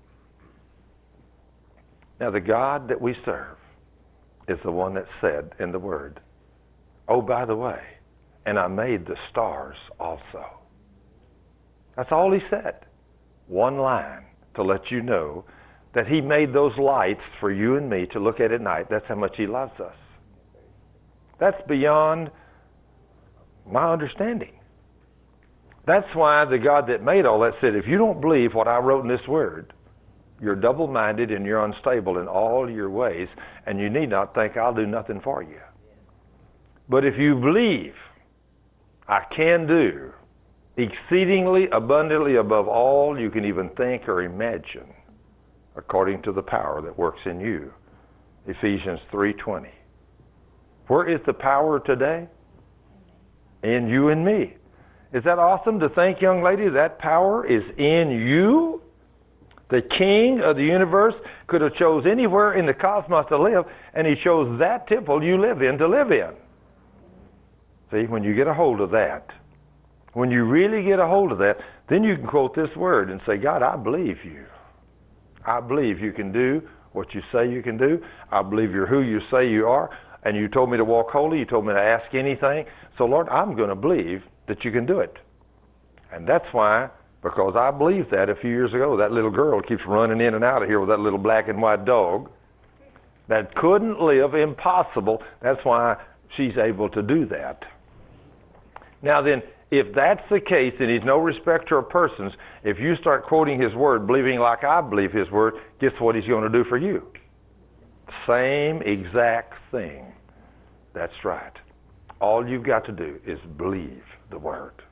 Now, the God that we serve is the one that said in the Word, oh, by the way, and I made the stars also. That's all he said. One line to let you know that he made those lights for you and me to look at night. That's how much he loves us. That's beyond my understanding. That's why the God that made all that said, if you don't believe what I wrote in this Word, you're double-minded and you're unstable in all your ways, and you need not think I'll do nothing for you. But if you believe I can do exceedingly abundantly above all you can even think or imagine, according to the power that works in you. Ephesians 3:20. Where is the power today? In you and me. Is that awesome to think, young lady, that power is in you? The King of the universe could have chose anywhere in the cosmos to live, and he chose that temple you live in to live in. See, when you get a hold of that, when you really get a hold of that, then you can quote this word and say, God, I believe you. I believe you can do what you say you can do. I believe you're who you say you are. And you told me to walk holy. You told me to ask anything. So, Lord, I'm going to believe that you can do it. And that's why, because I believed that a few years ago, that little girl keeps running in and out of here with that little black and white dog that couldn't live, impossible. That's why she's able to do that. Now then, if that's the case, and he's no respecter of persons, if you start quoting his word, believing like I believe his word, guess what he's going to do for you? Same exact thing. That's right. All you've got to do is believe the word.